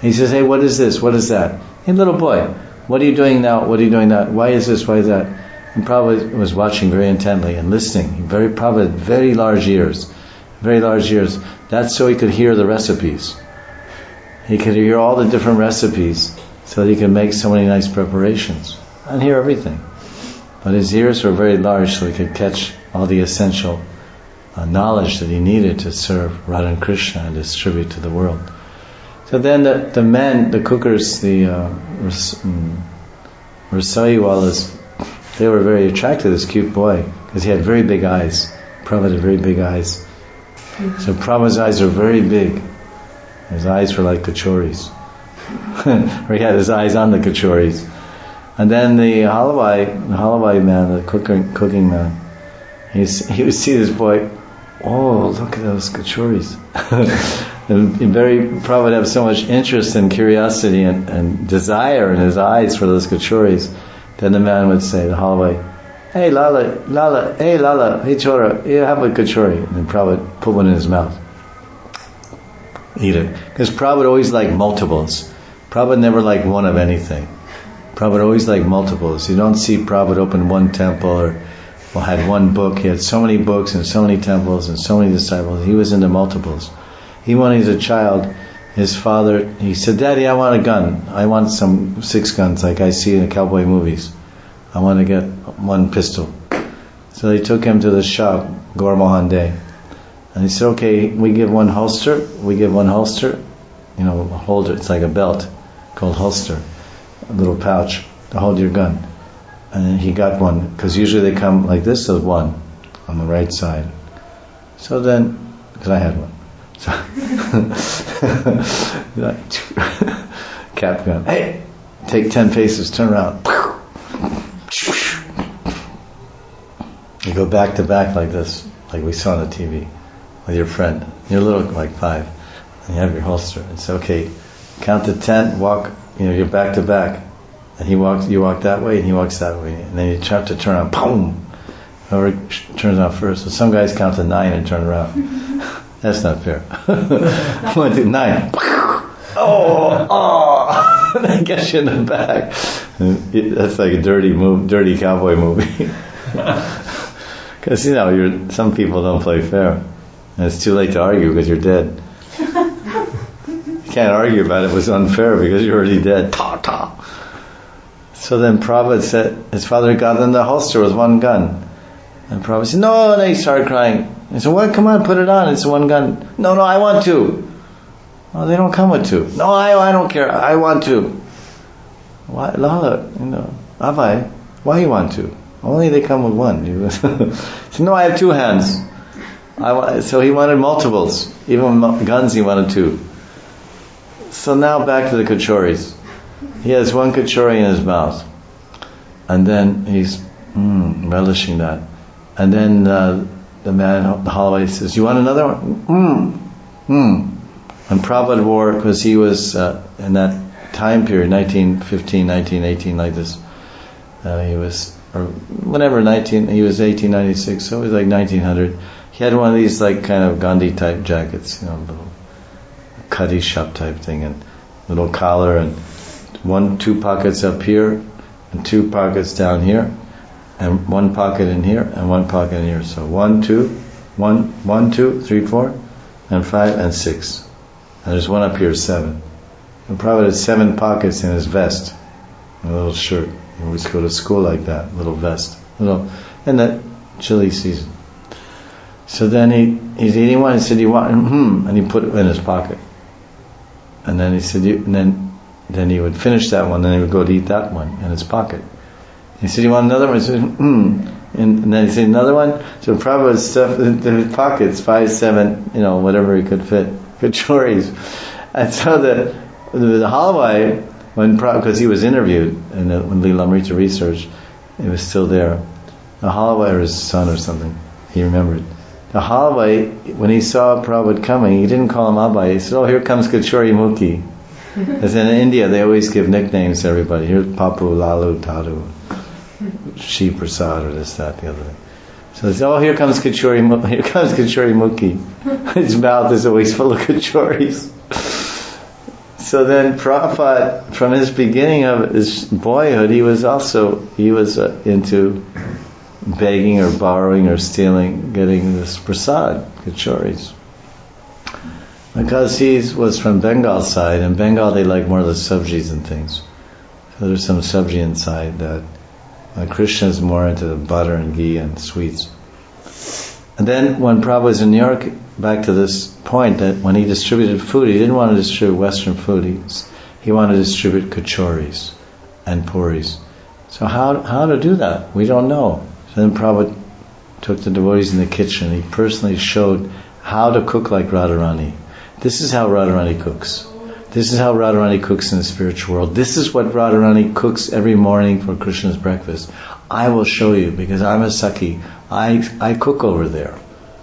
He says, hey, what is this? What is that? Hey, little boy, what are you doing now? What are you doing now? Why is this? Why is that? And Prabhupada was watching very intently and listening. Very Prabhupada had very large ears. Very large ears. That's so he could hear the recipes. He could hear all the different recipes so that he could make so many nice preparations and hear everything. But his ears were very large so he could catch all the essential uh, knowledge that he needed to serve Radha and Krishna and distribute to the world. So then the, the men, the cookers, the uh, um, Rasaiwalas, they were very attracted to this cute boy because he had very big eyes. Prabhupada had very big eyes. So Prabhupada's eyes were very big. His eyes were like kachoris. Or he had his eyes on the kachoris. And then the halawai, the halawai man, the cooking, cooking man, he's, he would see this boy, oh, look at those kachoris. and, and very, Prabhupada would have so much interest and curiosity and, and desire in his eyes for those kachoris. Then the man would say, the halawai, hey Lala, Lala, hey Lala, hey Chora, you have a kachori. And then Prabhupada would put one in his mouth. Eat it. Because Prabhupada always liked multiples. Prabhupada never liked one of anything. Prabhupada always liked multiples. You don't see Prabhupada open one temple or well, had one book. He had so many books and so many temples and so many disciples. He was into multiples. Even when he was a child, his father, he said, Daddy, I want a gun. I want some six guns like I see in the cowboy movies. I want to get one pistol. So they took him to the shop, Gaur Mohan Day. And he said, okay, we give one holster, we give one holster, you know, a holder, it's like a belt called holster, a little pouch to hold your gun. And he got one, because usually they come like this, so one on the right side. So then, because I had one. So cap gun. Hey, take ten paces, turn around. You go back to back like this, like we saw on the T V, with your friend. You're little, like five, and you have your holster. It's okay. Count to ten, walk. You know, you're back to back, and he walks. You walk that way, and he walks that way, and then you try to turn around. Boom! Whoever turns around first. So some guys count to nine and turn around. That's not fair. One, two, nine. Oh, oh! They get you in the back. That's like a dirty move, dirty cowboy movie. Because you know, you're, some people don't play fair, and it's too late to argue because you're dead. You can't argue about it. It was unfair because you're already dead. Ta ta. So then Prabhupada said, his father got in the holster with one gun, and Prabhupada said, "No," and they started crying. He said, "What? Come on, put it on. It's one gun." "No, no, I want two." "Oh, they don't come with two." "No, I, I don't care. I want two." "Why, Lala? You know, Avai, why you want two? Only they come with one." He said, "No, I have two hands." I want, so he wanted multiples. Even guns, he wanted two. So now back to the kachoris. He has one kachori in his mouth, and then he's mm, relishing that. And then uh, the man, the halawai, says, "You want another one?" Mm, mm. And Prabhupada wore, because he was uh, in that time period, nineteen fifteen, nineteen eighteen, like this. Uh, he was, or whenever, nineteen, he was eighteen ninety-six, so it was like nineteen hundred. He had one of these like kind of Gandhi type jackets, you know, little cutty shop type thing, and little collar, and one, two pockets up here, and two pockets down here, and one pocket in here, and one pocket in here. So one, two, one, one, two, three, four, and five, and six. And there's one up here, seven. And Prabhupada had seven pockets in his vest, a little shirt. He always go to school like that, little vest, little, in that chilly season. So then he he's eating one. He said, "You want?" Hmm, and he put it in his pocket. And then he said, you, and then then he would finish that one. Then he would go to eat that one in his pocket. He said, "You want another one?" He said, "Hmm." And, and then he said, "Another one." So Prabhupada stuffed in his pockets five, seven, you know, whatever he could fit, kachoris. And so the the, the halawai, when because he was interviewed in the, when Lilamrita research, it was still there. The halawai or his son or something, he remembered. The halawai, when he saw Prabhupada coming, he didn't call him Abai. He said, "Oh, here comes Kachori Mukhi." As in India, they always give nicknames to everybody. Here's Papu, Lalu, Tadu, Shri Prasad, or this, that, the other thing. So they say, "Oh, here comes Kachori Mukhi. Here comes Kachori Mukhi." His mouth is always full of kachoris. So then Prabhupada, from his beginning of his boyhood, he was also, he was uh, into begging or borrowing or stealing, getting this prasad, kachoris. Because he was from Bengal side, and Bengal they like more of the sabjis and things. So there's some sabji inside that uh, Krishna is more into the butter and ghee and sweets. And then when Prabhupada was in New York, back to this point that when he distributed food, he didn't want to distribute Western food. He, he wanted to distribute kachoris and puris. So how how to do that? We don't know. So then Prabhupada took the devotees in the kitchen. He personally showed how to cook like Radharani. This is how Radharani cooks. This is how Radharani cooks in the spiritual world. This is what Radharani cooks every morning for Krishna's breakfast. I will show you because I'm a Sakhi. I I cook over there.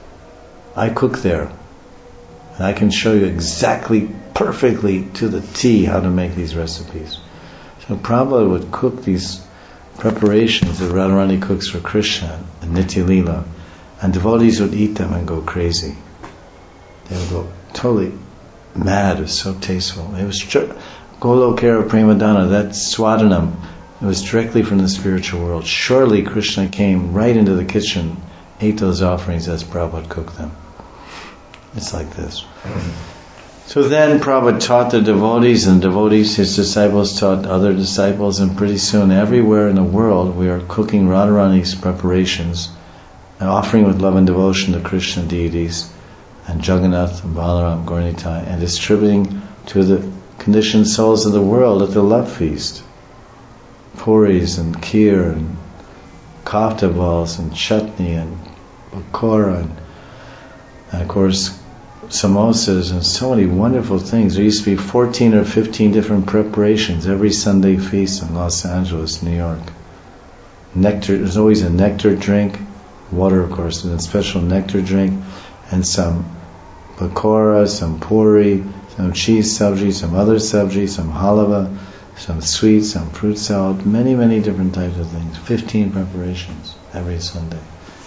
I cook there. And I can show you exactly, perfectly to the T how to make these recipes. So Prabhupada would cook these preparations that Radharani cooks for Krishna and Nitya Leela, and devotees would eat them and go crazy. They would go totally mad. It was so tasteful. It was tr- Golokera Premadana, that Swadanam. It was directly from the spiritual world. Surely Krishna came right into the kitchen, ate those offerings as Prabhupada cooked them. It's like this. So then Prabhupada taught the devotees, and devotees, his disciples, taught other disciples, and pretty soon everywhere in the world we are cooking Radharani's preparations and offering with love and devotion to Krishna deities and Jagannath and Balaram, Gauranitai, and distributing to the conditioned souls of the world at the love feast. Puris and kheer and kafta balls and chutney and pakora and, and of course samosas and so many wonderful things. There used to be fourteen or fifteen different preparations every Sunday feast in Los Angeles, New York. Nectar, there's always a nectar drink, water of course, and a special nectar drink, and some pakora, some puri, some cheese sabji, some other sabji, some halava, some sweets, some fruit salad, many, many different types of things. Fifteen preparations every Sunday.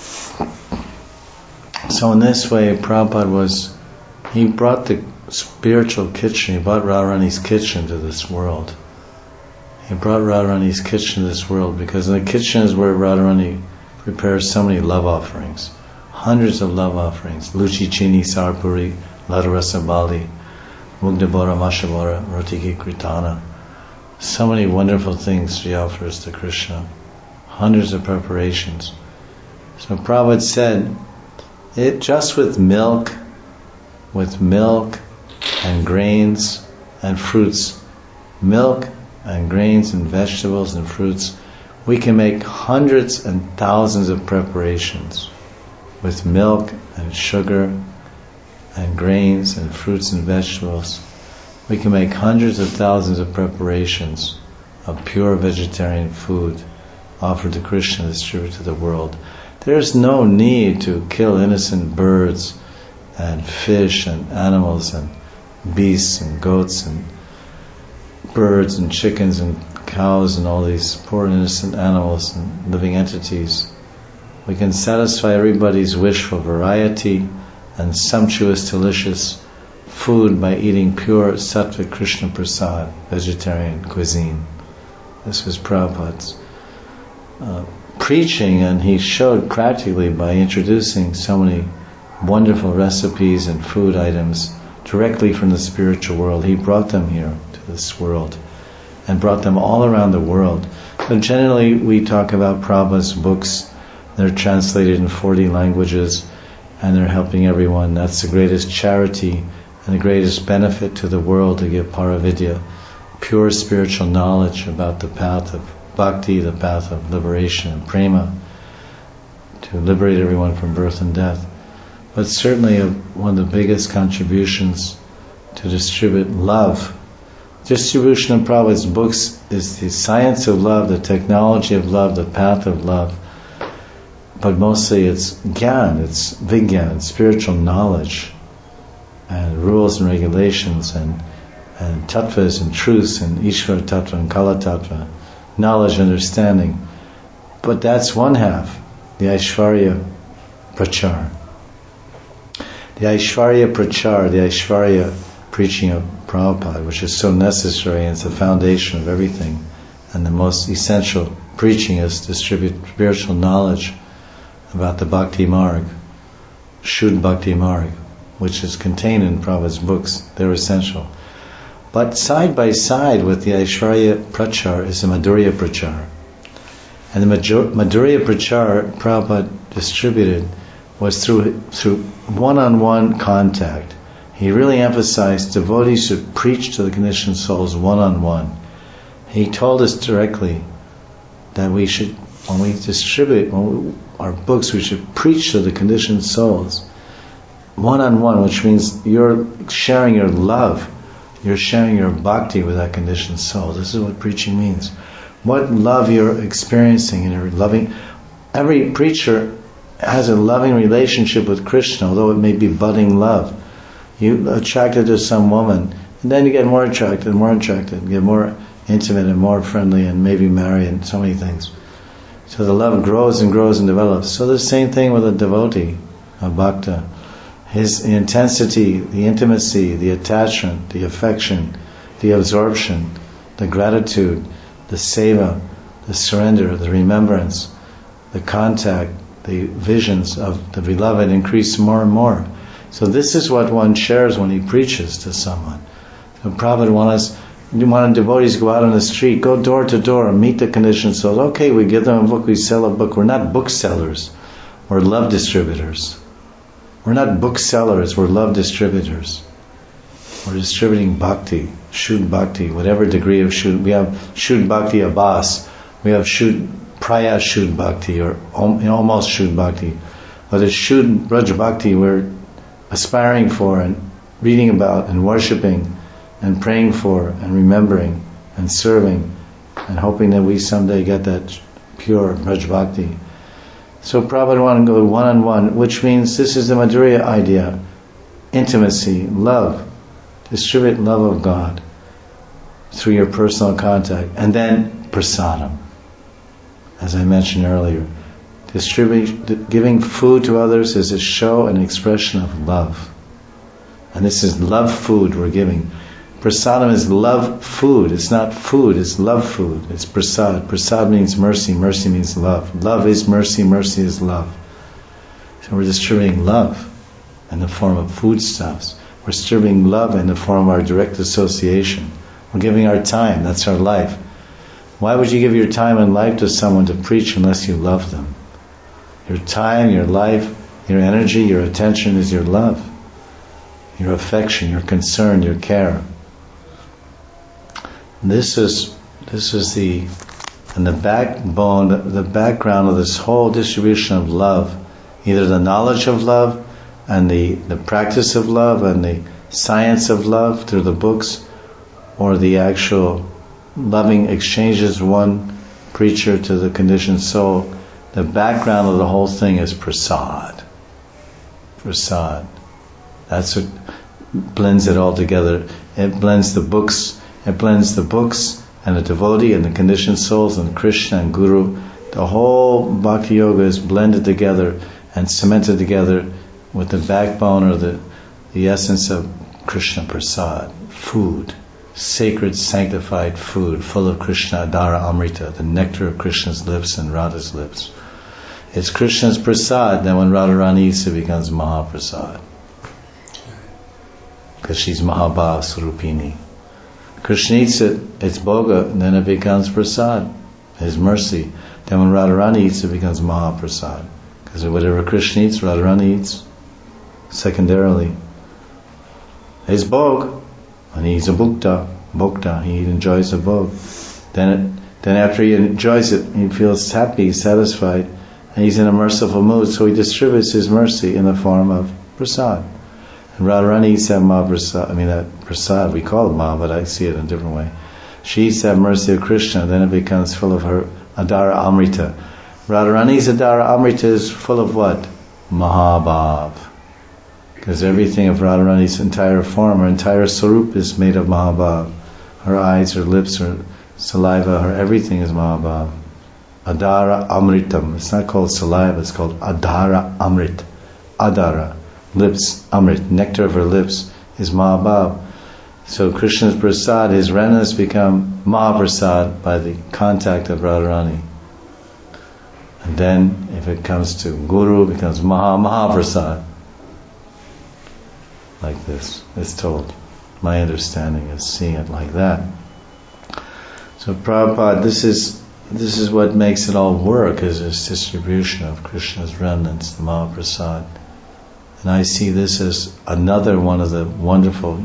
So in this way, Prabhupada was, he brought the spiritual kitchen, he brought Radharani's kitchen to this world. He brought Radharani's kitchen to this world because in the kitchen is where Radharani prepares so many love offerings. Hundreds of love offerings. Luchi Chini Sarpuri, Ladarasa Bali, Mugdabora Mashabora, Rotiki Kritana. So many wonderful things she offers to Krishna. Hundreds of preparations. So Prabhupada said, it just with milk, with milk and grains and fruits, milk and grains and vegetables and fruits, we can make hundreds and thousands of preparations with milk and sugar and grains and fruits and vegetables. We can make hundreds of thousands of preparations of pure vegetarian food offered to Krishna and distributed to the world. There's no need to kill innocent birds and fish and animals and beasts and goats and birds and chickens and cows and all these poor innocent animals and living entities. We can satisfy everybody's wish for variety and sumptuous, delicious food by eating pure sattvic Krishna prasad, vegetarian cuisine. This was Prabhupada's uh, preaching, and he showed practically by introducing so many wonderful recipes and food items directly from the spiritual world. He brought them here to this world and brought them all around the world. So generally we talk about Prabhupada's books. They're translated in forty languages and they're helping everyone. That's the greatest charity and the greatest benefit to the world, to give Paravidya, pure spiritual knowledge about the path of bhakti, the path of liberation and prema, to liberate everyone from birth and death. But certainly a, one of the biggest contributions to distribute love. Distribution of Prabhupada's books is the science of love, the technology of love, the path of love. But mostly it's gyan, it's vigyan, it's spiritual knowledge, and rules and regulations, and and tattvas and truths, and Ishvara tattva and Kala tattva, knowledge, understanding. But that's one half, the Aishvarya Prachar. The Aishvarya Prachar, the Aishvarya preaching of Prabhupada, which is so necessary and it's the foundation of everything. And the most essential preaching is to distribute spiritual knowledge about the Bhakti Marg, Shuddha Bhakti Marg, which is contained in Prabhupada's books. They're essential. But side by side with the Aishwarya Prachar is the Madhurya Prachar. And the Madhurya Prachar Prabhupada distributed was through through one-on-one contact. He really emphasized devotees should preach to the conditioned souls one-on-one. He told us directly that we should, when we distribute when we, our books, we should preach to the conditioned souls one-on-one, which means you're sharing your love, you're sharing your bhakti with that conditioned soul. This is what preaching means. What love you're experiencing and you're loving. Every preacher has a loving relationship with Krishna, although it may be budding love. You attracted to some woman, and then you get more attracted and more attracted, get more intimate and more friendly, and maybe marry and so many things. So the love grows and grows and develops. So the same thing with a devotee, a bhakta. His the intensity, the intimacy, the attachment, the affection, the absorption, the gratitude, the seva, the surrender, the remembrance, the contact, the visions of the beloved increase more and more. So this is what one shares when he preaches to someone. So Prabhupada wants us, we want devotees go out on the street, go door to door, meet the conditioned souls. Okay, we give them a book, we sell a book. We're not booksellers, we're love distributors. We're not booksellers, we're love distributors. We're distributing bhakti, Shuddha Bhakti, whatever degree of Shuddha. We have Shuddha Bhakti Abbas, we have Shuddha Praya Shuddha Bhakti, or almost Shuddha Bhakti. But it's Shuddha Braj Bhakti we're aspiring for and reading about and worshipping and praying for and remembering and serving and hoping that we someday get that pure Braj Bhakti. So Prabhupada wanted to go one-on-one, which means this is the Madhurya idea. Intimacy, love. Distribute love of God through your personal contact. And then prasadam, as I mentioned earlier. Distribute, giving food to others is a show and expression of love. And this is love food we're giving. Prasadam is love food. It's not food, it's love food. It's prasad. Prasad means mercy. Mercy means love. Love is mercy. Mercy is love. So we're distributing love in the form of foodstuffs. We're distributing love in the form of our direct association. We're giving our time. That's our life. Why would you give your time and life to someone to preach unless you love them? Your time, your life, your energy, your attention is your love. Your affection, your concern, your care. This is this is the and the backbone, the, the background of this whole distribution of love, either the knowledge of love and the, the practice of love and the science of love through the books, or the actual loving exchanges one preacher to the conditioned soul. The background of the whole thing is prasad. Prasad. That's what blends it all together. It blends the books. It blends the books and the devotee and the conditioned souls and Krishna and Guru. The whole Bhakti Yoga is blended together and cemented together with the backbone or the, the essence of Krishna Prasad, food, sacred, sanctified food, full of Krishna Adara Amrita, the nectar of Krishna's lips and Radha's lips. It's Krishna's Prasad, then when Radharani eats it, becomes Mahaprasad. Because she's Mahabhav Swarupini. Krishna eats it, it's Bhoga, and then it becomes Prasad, His mercy. Then when Radharani eats, it becomes Mahaprasad. Because whatever Krishna eats, Radharani eats secondarily. His Bhog, and he's a Bhukta, Bhukta, he enjoys the Bhog. Then it, then after he enjoys it, he feels happy, satisfied, and he's in a merciful mood, so he distributes his mercy in the form of Prasad. And Radharani eats that Mahaprasad, I mean that Prasad, we call it Maha, but I see it in a different way. She eats that mercy of Krishna, then it becomes full of her Adara Amrita. Radharani's Adara Amrita is full of what? Mahabhav. Because everything of Radharani's entire form, her entire Sarup is made of Mahabhav. Her eyes, her lips, her saliva, her everything is Mahabhav. Adara Amritam. It's not called saliva, it's called Adara Amrit. Adara. Lips, Amrit, nectar of her lips is Mahabhav. So Krishna's prasad, his renas become Mahaprasad by the contact of Radharani. And then if it comes to Guru, it becomes Maha Mahaprasad. Like this, it's told. My understanding is seeing it like that. So Prabhupada, this is this is what makes it all work, is this distribution of Krishna's remnants, the Mahaprasad. And I see this as another one of the wonderful,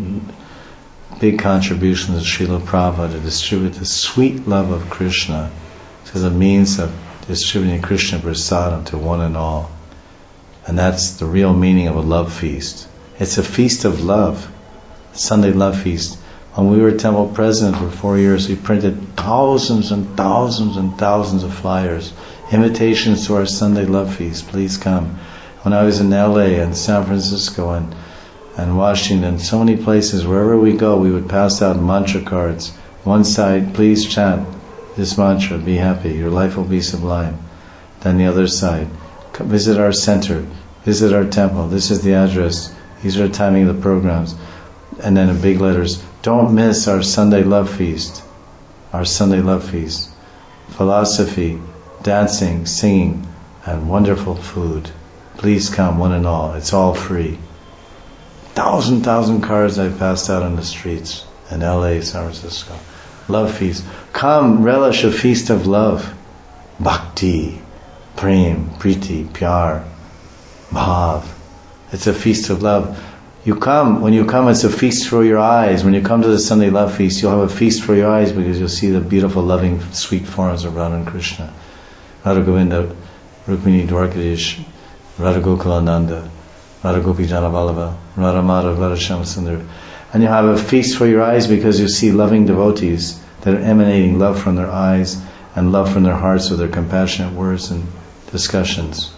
big contributions of Srila Prabhupada to distribute the sweet love of Krishna to the means of distributing Krishna prasadam to one and all. And that's the real meaning of a love feast. It's a feast of love, Sunday love feast. When we were temple president for four years, we printed thousands and thousands and thousands of flyers, invitations to our Sunday love feast. Please come. When I was in L A and San Francisco and, and Washington, so many places, wherever we go, we would pass out mantra cards. One side, please chant this mantra, be happy, your life will be sublime. Then the other side, come visit our center, visit our temple, this is the address, these are the timing of the programs. And then in big letters, don't miss our Sunday love feast, our Sunday love feast. Philosophy, dancing, singing, and wonderful food. Please come, one and all. It's all free. Thousand, thousand cards I passed out on the streets in L A, San Francisco. Love feast. Come, relish a feast of love. Bhakti, prem, priti, pyar, bhav. It's a feast of love. You come, when you come, it's a feast for your eyes. When you come to the Sunday love feast, you'll have a feast for your eyes because you'll see the beautiful, loving, sweet forms of Radha and Krishna. Radha Govinda, Rukmini Dwarkadish, Radha Gokulananda, Radha Gopi Janavallabha, Radha Madhav, Radha Shyamasundar. And you'll have a feast for your eyes because you see loving devotees that are emanating love from their eyes and love from their hearts with their compassionate words and discussions.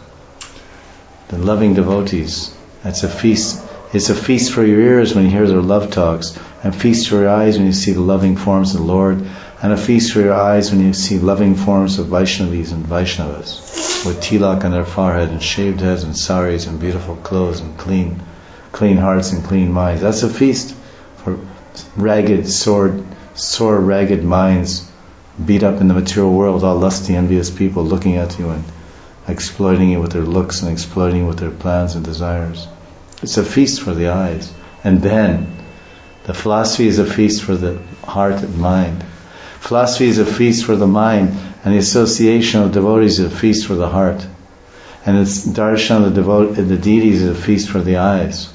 The loving devotees. That's a feast. It's a feast for your ears when you hear their love talks, and feast for your eyes when you see the loving forms of the Lord, and a feast for your eyes when you see loving forms of Vaishnavis and Vaishnavas, with tilak on their forehead and shaved heads and saris and beautiful clothes and clean, clean hearts and clean minds. That's a feast for ragged, sore, sore, ragged minds, beat up in the material world, all lusty, envious people looking at you and exploiting you with their looks and exploiting you with their plans and desires. It's a feast for the eyes. And then, the philosophy is a feast for the heart and mind. Philosophy is a feast for the mind, and the association of devotees is a feast for the heart. And it's darshan of the, devo- the deities is a feast for the eyes.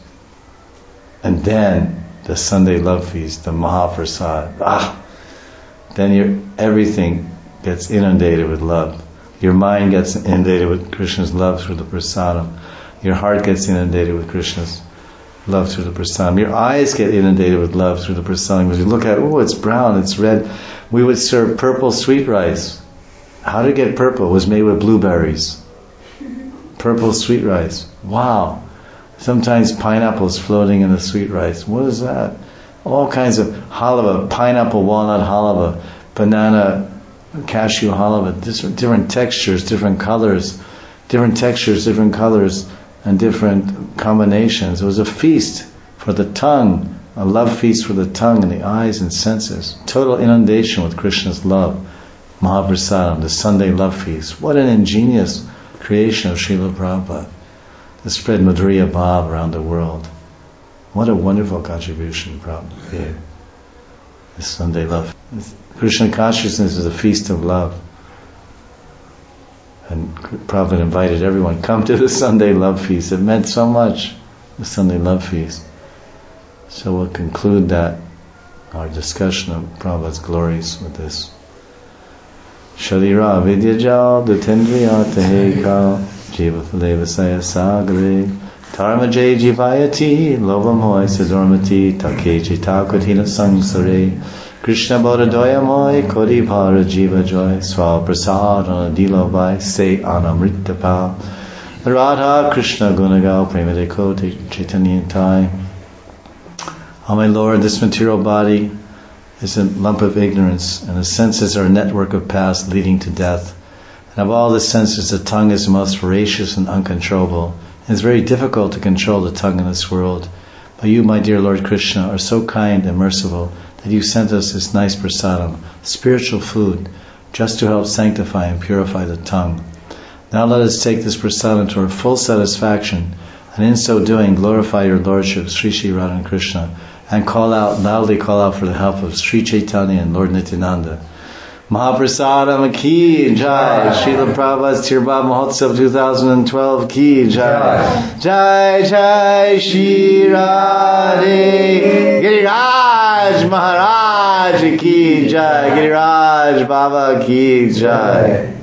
And then, the Sunday love feast, the Mahaprasad. Ah! Then your everything gets inundated with love. Your mind gets inundated with Krishna's love through the prasadam. Your heart gets inundated with Krishna's love through the prasadam. Your eyes get inundated with love through the prasadam. As you look at it, oh, it's brown, it's red. We would serve purple sweet rice. How to get purple? It was made with blueberries. Purple sweet rice. Wow. Sometimes pineapples floating in the sweet rice. What is that? All kinds of halava, pineapple, walnut halava, banana, cashew halava, different, different textures, different colors, different textures, different colors, and different combinations. It was a feast for the tongue, a love feast for the tongue and the eyes and senses. Total inundation with Krishna's love. Mahaprasadam, the Sunday love feast. What an ingenious creation of Srila Prabhupada to spread Madhurya Bhav around the world. What a wonderful contribution Prabhupada gave. The Sunday love. Krishna consciousness is a feast of love. And Prabhupada invited everyone, come to the Sunday love feast. It meant so much, the Sunday love feast. So we'll conclude that, our discussion of Prabhupada's glories with this. Sharira vidyajal dutendriya tehekal jiva falevasaya sagare dharmajay jivayati lovam hoy sadormati takeji takutina sangsare Krishna Bodhadoya Moy Kodi Bhara Jiva Joy Swa Prasad Dilo Vai Se Anamrita Pal Radha Krishna Gunagal Premadeko Chaitanyantai. Oh my Lord, this material body is a lump of ignorance, and the senses are a network of paths leading to death. And of all the senses, the tongue is the most voracious and uncontrollable. And it's very difficult to control the tongue in this world. But you, my dear Lord Krishna, are so kind and merciful that you sent us this nice prasadam, spiritual food, just to help sanctify and purify the tongue. Now let us take this prasadam to our full satisfaction, and in so doing glorify your Lordship, Sri Sri Radha and Krishna, and call out, loudly call out for the help of Sri Chaitanya and Lord Nityananda. Mahaprasadam ki jai, Srila Prabhupada's Tirubhav Mahotsav twenty twelve ki jai, jai jai Shri Radhe, Giriraj Maharaj ki jai, Giriraj Baba ki jai.